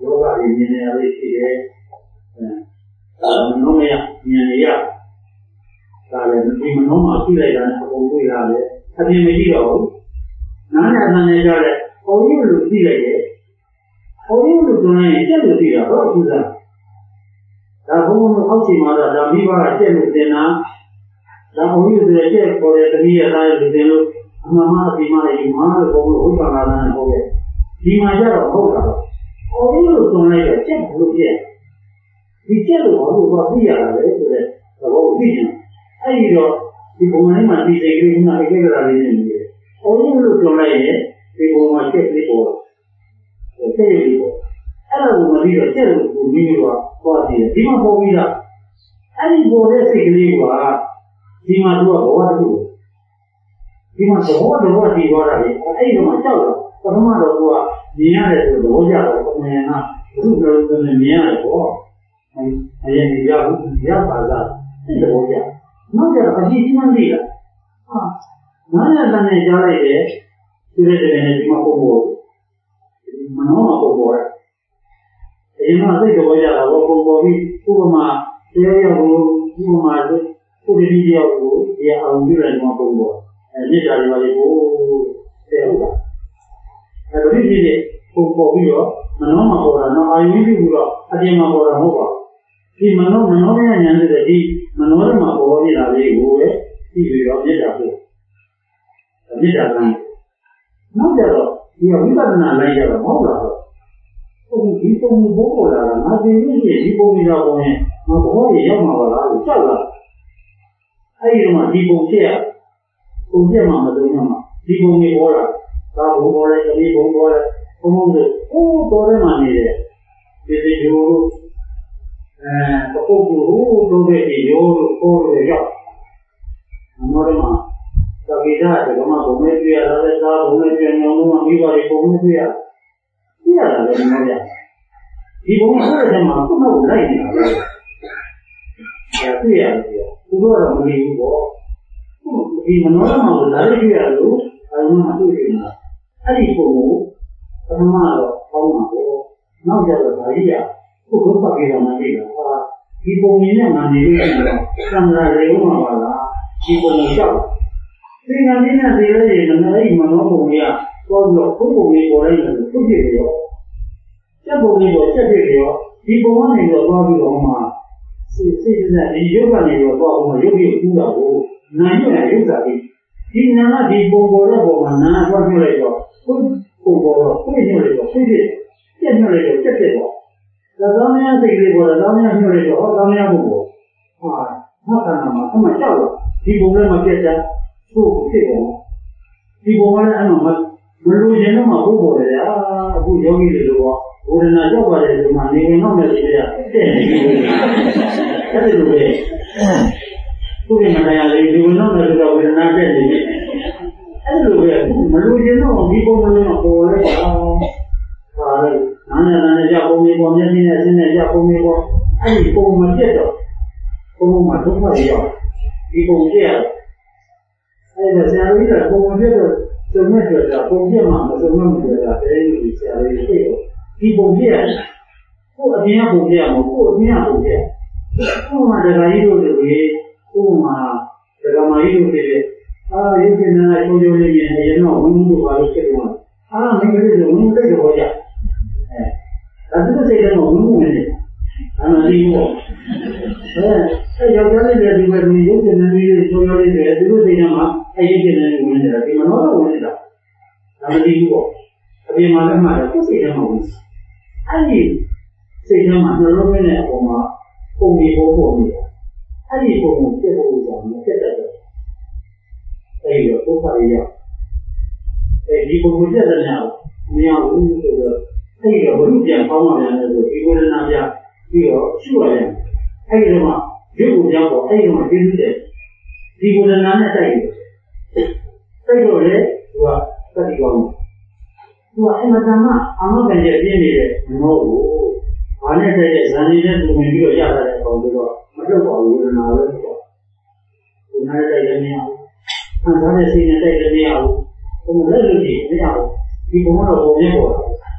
လောကကြီးမြင်နေရလေးရှိတယ်အဲမနှောမရမြင်နေရဒါလည်းဒီမနှောမှာရှိလိုက်တာနဲ့အကုန်တွေ့ရတယ်အပြင်မကြည့်တော့ဘူးနားနဲ့အနဲ့ကြတဲ့ပုံရိပ်လို့ကြည့်လိုက်တယ်ပုံရိပ်လို့တွန်းရင်ကျက်လို့ကြည့်တာဟုတ်ဘူးစားဒါဘုံဘုံအောက်ချိန်မှာတော့ဒါမိဘကကျက်လို့တင်တာဒါပုံရိပ်ဆိုတဲ့ကျက်ပေါ်တဲ့တတိယသားလို့တင်လို့အမှန်မှအပြင်မှာယူမှာလို့ဘုံလို့ဥပ္ပန္နာနဲ့ဟုတ်ရဲ့ဒီမှာကျတော့ဟုတ်တာပုံရိပ်လို့တွန်းလိုက်တော့ကျက်လို့ပြက်ဒီကျက်လို့ဘာလို့ဘာသိရတာလဲဆိုတဲ့ဘောသိချင်အဲ့ဒီတော့ဒီဘုံထဲမှာဒီစိတ်ကလေးကအိတ်ကလေးလေးနေတယ်။အော်လို့လို့ပြောလိုက်ရင်ဒီဘုံမှာချက်လေးပေါ်တယ်။ချက်လေးပေါ်။အဲ့ဒါကိုမပြီးတော့ချက်လို့ကိုမိမိကသွားကြည့်တယ်။ဒီမှာပေါ်ပြီးတော့အဲ့ဒီပေါ်တဲ့စိတ်ကလေးကဒီမှာသူကဘဝတစ်ခုဒီမှာဘဝတစ်ခုတည်သွားတာလေ။အဲ့ဒီတော့ကြောက်တော့ပထမတော့သူကမြင်ရတယ်ဆိုတော့ကြတော့ပုံမှန်ကဘုရားတော်နဲ့မြင်ရတယ်ပေါ့။အရင်ကရောက်ရောက်ပါစားအဲ့ဒီတော့ကြနောက်ကျတော့အကြည့်ကြီးမှန်းသိတာဟာနားရတဲ့နဲ့ကြားလိုက်တယ်ဒီလိုတည်းနဲ့ဒီမှာပုံပေါ်မနှောမှာပုံပေါ်တယ်အရင်ကသိတော့ကြတာဘောပုံပေါ်ပြီးဥပမာတရားရကိုဥပမာဆိုပုရိသတရားကိုဒီအောင်ပြုတယ်ဒီမှာပုံပေါ်အဲမြစ်တာတွေပါလေကိုတဲ့ဟုတ်လားအဲဒီဒီဒီပုံပေါ်ပြီးတော့မနှောမှာပေါ်တာတော့အာယုရှိဘူးတော့အပြင်မှာပေါ်တာမဟုတ်ပါဘူးဒီမနှောမနှောရဲ့ဉာဏ်တဲ့ဒီမနှောထဲမှာပေါ်နေတာလေးကိုပဲသိပြီးတော့မြစ်တာပို့မြစ်တာကမ်းနောက်ကြတော့ဒီဝိပဿနာလိုက်ရတော့မဟုတ်လားဟုတ်ဒီပုံဘိုးပေါ်လာတာငါသိလို့ရှိရင်ဒီပုံကြီးတော့ဝင်ငါဘောရရောက်မှာပါလားလို့ကြောက်လာအဲ့ဒီမှာဒီပုံဖြစ်ရပုံပြမှာမသုံးရမှာဒီပုံကြီးပေါ်လာဒါဘုံပေါ်လိုက်ဒီဘုံပေါ်လိုက်ဘုံဘုံဆိုအိုးတော်ထဲမှာနေတယ်ဒီဒီလိုအဲပုဂ္ဂိုလ်ဟိုတို့တဲ့ဒီရောကိုယ်တွေရောက်မောရမှာသတိဓာတ်ကမှဘုံနဲ့တွေ့ရတာလည်းသာဘုံနဲ့တွေ့နေအောင်မိဘတွေဘုံနဲ့တွေ့ရပြရတယ်လည်းမရဒီဘုံဆိုတဲ့မှာခုနကလိုက်နေတာပဲအဲပြရတယ်သူတို့တော့မနေဘူးပေါ့ဒီမနောမှာလာရပြရလို့အဲဒီမှာတွေ့နေတာအဲ့ဒီပုံကိုပထမတော့ပေါင်းမှာပေါ့နောက်ကျတော့ဒါကြီးရခုဘုရားပြေတော်မှာသိတာဟာဒီပုံရင်းနဲ့ငါနေလို့ရှိတော့ကံလာရေဦးမှာပါလားဒီပုံကိုရှောက်သိညာနည်းနဲ့သိလို့ရင်လည်းအဲ့ဒီမနောပုံကြီးကပေါ်ပြီးတော့ဘုပုံကြီးပေါ်လိုက်တယ်သူ့ဖြစ်ရောစက်ပုံကြီးပေါ်စက်ဖြစ်ရောဒီပုံကနေတော့သွားပြီးတော့မှစိတ်စိတ်နဲ့ဒီယုတ်ကနေတော့သွားအောင်ယုတ်ကြီးကူးတာကိုနာညွတ်ရယုတ်စားပြီးဒီနာကဒီပုံပေါ်တဲ့ပုံမှာနာသွားပြလိုက်တော့ဘုပုံပေါ်တော့ပြည့်ညွတ်လိုက်တော့ဖြစ်ဖြစ်ပြည့်ညွတ်လိုက်တော့ချက်ဖြစ်တော့သာသမယစိတ်လေးပေါ်တော့သာသမယညွတ်လိုက်တော့ဟောသာသမယဘုံပေါ်ဟာမှတ်တာမှာအမှကြောက်တော့ဒီပုံထဲမှာပြည့်ချာသူ့ကိုဖြစ်ပုံဒီပုံကလည်းအဲ့မှာမလို့ရင်တော့မဟုတ်ပေါ်တယ်အာအခုယောဂီတွေလို့ဘုရားနာရောက်ပါတယ်ဒီမှာနေဝင်တော့မယ်ဆိုရတဲ့နေပြီအဲ့ဒီလိုပဲသူ့ရဲ့မတရားလေးဒီဝင်တော့မယ်ဆိုတော့ဝေဒနာတက်နေတယ်အဲ့ဒီလိုပဲမလို့ရင်တော့ဒီပုံကလည်းပေါ်လိုက်တာဟာလေနာနဲ့နာနဲ့ကြောက်ပုံလေးပေါ်မျက်စိနဲ့ဆင်းနဲ့ကြောက်ပုံလေးပေါ်အဲ့ဒီပုံမပြတ်တော့ပုံမှာဒုက္ခရောက်ဒီပုံပြရအဲ့ဒါဆရာကြီးကပုံပြတော့သုံးမဲ့ကြတာပုံပြမှာမသုံးမဲ့မကြတာတဲ့လူဆရာကြီးသိတော့ဒီပုံပြရကိုအပြင်ကပုံပြမှာကိုအပြင်ကပုံပြကိုမှဒကာကြီးတို့တွေကိုမှဒကာမကြီးတို့တွေအာရုပ်ရှင်နာချိုးချိုးလေးမြင်အရင်တော့ဝင်းမှုပါလို့ဖြစ်တော့အာမင်းကလေးကဝင်းသိတော့ကြအဲဒါသူစိတ်ထဲမှာဝင်းမှုနေတယ်အမှန်တည်းပေါ့အဲအဲယောက်ျားလေးတွေဒီမှာဒီရုပ်ရှင်နာလေးချိုးချိုးလေးတွေသူတို့စိတ်ထဲမှာအဲ့ဒီကျင်နေဝင်နေတာဒီမနောတော့ဝင်နေတာဒါမသိဘူးပေါ့အပြင်မှာလည်းမှတော့ကိုယ်စိတ်ထဲမှာဝင်အဲ့ဒီစိတ်ထဲမှာနှလုံးသွင်းတဲ့အပေါ်မှာပုံပြီးပေါ်ပေါ်နေတာအဲ့ဒီပုံကိုပြတ်ဖို့ကြောင့်မပြတ်တတ်တော့အဲ့ဒီတော့ပုပ္ပရိယအဲ့ဒီပုံကိုပြတ်တဲ့ညမရဘူးဆိုတော့အဲ့ဒီတော့ဘုရုပြန်ပေါင်းမှပြန်လို့ဒီဝေဒနာပြပြီးတော့ရှုရတယ်အဲ့ဒီတော့မှရုပ်ကိုပြောင်းပေါ်အဲ့ဒီတော့ပြည့်စုံတယ်ဒီဝေဒနာနဲ့တိုက်တယ်စိတ်တော့လေသူကသတိကောင်းတယ်သူကအမှန်တမ်းအမှန်တည်းပြင်းနေတဲ့မဟုတ်ဘူးဘာနဲ့တည်းရဲ့ဇန်ကြီးနဲ့သူဝင်ပြီးတော့ရတာတဲ့ပုံပြီးတော့မထုတ်ပါဘူးဝေဒနာပဲဆိုတော့ဒီနားတိုက်လည်းမရဘူးဆန်းစားတဲ့စိတ်နဲ့တိုက်လည်းမရဘူးဘုံလက်လို့ကြည့်မရဘူးဒီဘုံကတော့ဘုံရဲ့ပေါ်တာ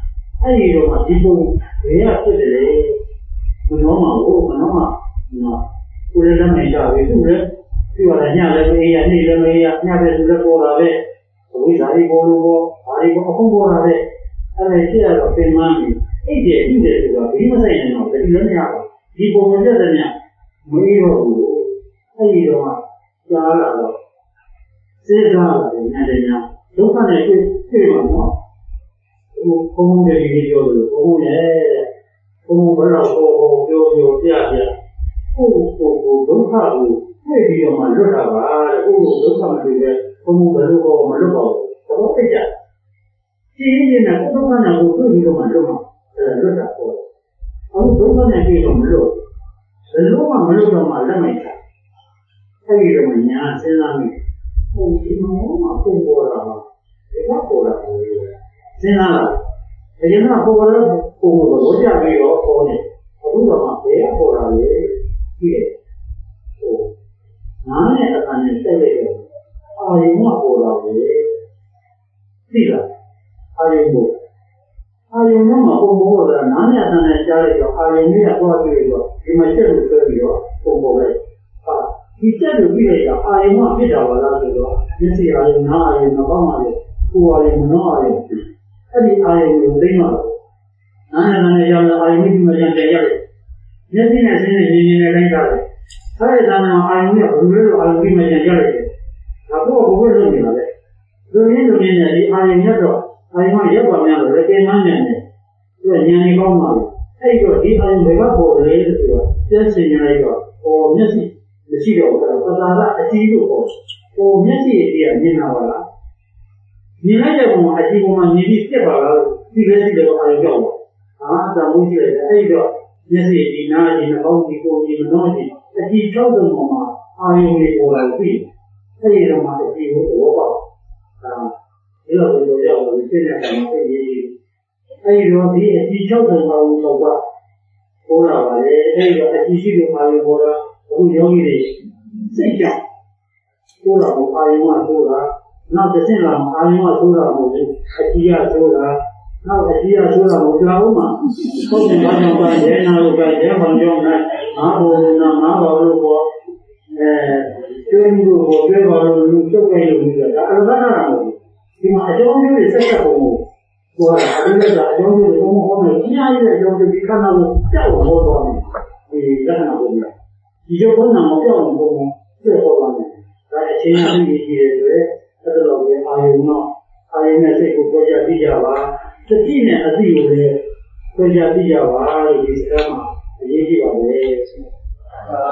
အဲ့ဒီတော့မှဒီပုံဘယ်ရဖြစ်တယ်လဲဘယ်တော့မှကိုဘယ်တော့မှနော်ကိုယ်လည်းမရဘူးသူလည်းသူကလည်းညလည်းမအေးရနေ့လည်းမအေးရညလည်းသူလည်းပေါ်လာပဲဝိဇာရီပေါ်လို့ပေါ်ဘာရီပေါ်အခုပေါ်လာတဲ့အဲ့ဒါဖြစ်ရတော့ပြင်မှန်းပြီးအဲ့ဒီဥဒေဆိုတော့ဒီမဆိုင်နေတော့ဒီလည်းမရဘူးဒီပုံမပြတ်တဲ့ညမအေးတော့ဘူးအဲ့ဒီတော့မှကြားလာတော့စေစားလာတယ်ညတဲ့ညဒုက္ခနဲ့တွေ့တွေ့မှာနော်ဟိုဘုံတွေကြီးပြောလို့ဘုံနဲ့ဘုံဘယ်တော့ဟိုဟိုပြောပြောပြပြဟိုဟိုဟိုဒုက္ခကိုတွေ့ပြီးတော့မှလွတ်တာပါတဲ့ဟိုဒုက္ခမတွေ့ပဲဘုံဘယ်လိုကောမလွတ်ပါဘူးတော့သိကြကြည့်ရင်လည်းဒုက္ခနဲ့ကိုတွေ့ပြီးတော့မှလွတ်မှာအဲလွတ်တာပေါ့အခုဒုက္ခနဲ့တွေ့တော့မလွတ်ဘယ်လိုမှမလွတ်တော့မှလက်မိုက်တာအဲ့ဒီတော့ညာစဉ်းစားမိဟိုဒီမောမှာပုံပေါ်လာမှာဒီကပေါ်လာဘူးစဉ်းစားလာအရင်ကပေါ်လာပုံပေါ်တော့ကြပြီးတော့ပေါ်နေအခုတော့မှဘယ်ပေါ်လာလဲကြည့်ရဟိုနားနဲ့အခါနဲ့တက်လိုက်တော့အာယုံကပေါ်လာတယ်သိလားအာယုံကိုအာယုံကမှပုံပေါ်လာနားနဲ့အခါနဲ့ကြားလိုက်တော့အာယုံကြီးကပေါ်ပြီးတော့ဒီမှာချက်လို့ဆွဲပြီးတော့ပုံပေါ်လိုက်ဟာဒီချက်လို့ပြီးလိုက်တော့အာယုံကဖြစ်တာပါလားဆိုတော့မျက်စိအာယုံနားအာယုံနှာခေါင်းအာယုံကိုယ်အာယုံနှာအာယုံအဲ့ဒီအာယုံကိုသိမှတော့နားနဲ့ကြားလို့အာယုံကြီးမှပြန်တယ်ရတယ်မျက်စိနဲ့ဆင်းနေနေနေလိုက်တာလေအဲ့ဒီကံအာယုံကဘယ်လိုလဲအာယုံကြီးမှပြန်ရတယ်ဒါတော့ဘယ်လိုလုပ်နေတာလဲလူရင်းလူရင်းနဲ့ဒီအာယုံရက်တော့အာယုံကရက်ပါများလို့လည်းပြန်မှန်းနေတယ်သူကဉာဏ်ကြီးကောင်းပါလေအဲ့တော့ဒီအာယုံတွေကပေါ်လေဆိုတော့ပြည့်စင်နေလိုက်တော့ဟောမျက်စိမရှိတော့ဘူးပသာကအကြည့်လို့ပေါ့ဟိုမျက်စိရဲ့ကြီးကမြင်တာပါလားမြင်လိုက်တဲ့ပုံမှာအကြည့်ပုံမှာမြင်ပြီးပြက်ပါလားဒီပဲဒီတော့အာရုံကြောက်ပါဟာသာမှုရှိတယ်အဲ့တော့မျက်စိဒီနားဒီနှာခေါင်းဒီကိုယ်ဒီမနှောဒီအကြည့်၆တုံပုံမှာအာရုံလေးပေါ်လာပြီအဲ့ဒီတော့မှအကြည့်ကိုသဘောပေါက်ဟာဒီလိုလိုရောက်လို့ပြည့်နေတာမှသိရေးအဲ့ဒီတော့ဒီအကြည့်၆တုံအာရုံတော့ကပေါ်လာပါလေအဲ့ဒီတော့အကြည့်ရှိလို့အာရုံပေါ်လာအခုယောဂီတွေစိတ်ကြောက်ကိုယ်တော်အာယုံကဆိုတာနောက်တစ်ဆင့်လာအာယုံကဆိုတာမဟုတ်ဘူးအကြည့်ရဆိုတာနောက်အကြည့်ရဆိုတာမဟုတ်ကြဘူးမှာဟုတ်တယ်ဘာကြောင့်ပါလဲနာလို့ပဲရဲဘောင်ကြောင့်လည်းငါဘုံနာငါဘာလို့ပေါ့အဲကျွေးမှုကိုကျွေးပါလို့လူကျုပ်ခဲ့လို့ဆိုတာဒါအရသာနာမဟုတ်ဘူးဒီမှာအကြောင်းမျိုးတွေဆက်ဆက်ပုံကိုကိုယ်ကအရင်ကအကြောင်းမျိုးတွေဘုံဟောနေအများကြီးတဲ့အကြောင်းတွေဒီခန္ဓာကိုကြောက်ဟောသွားတယ်ဒီလက္ခဏာပုံတွေဒီရုပ်ဘုံနာမပြောင်းဘူးဘုံပြည့်ပေါ်လာတယ်ဒါအချင်းချင်းကြီးကြီးတွေဆိုရဲအဲ့လိုပဲအာယုံတော့အာယုံနဲ့စိတ်ကိုကြောက်ကြည့်ကြပါစတိနဲ့အသိကိုလည်းကြောက်ကြည့်ကြပါလို့ဒီစကားမှာအရေးကြီးပါလေသာ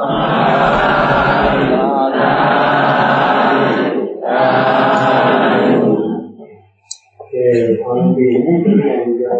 သာသာကဲဘာလို့ဒီနေ့ဒီလို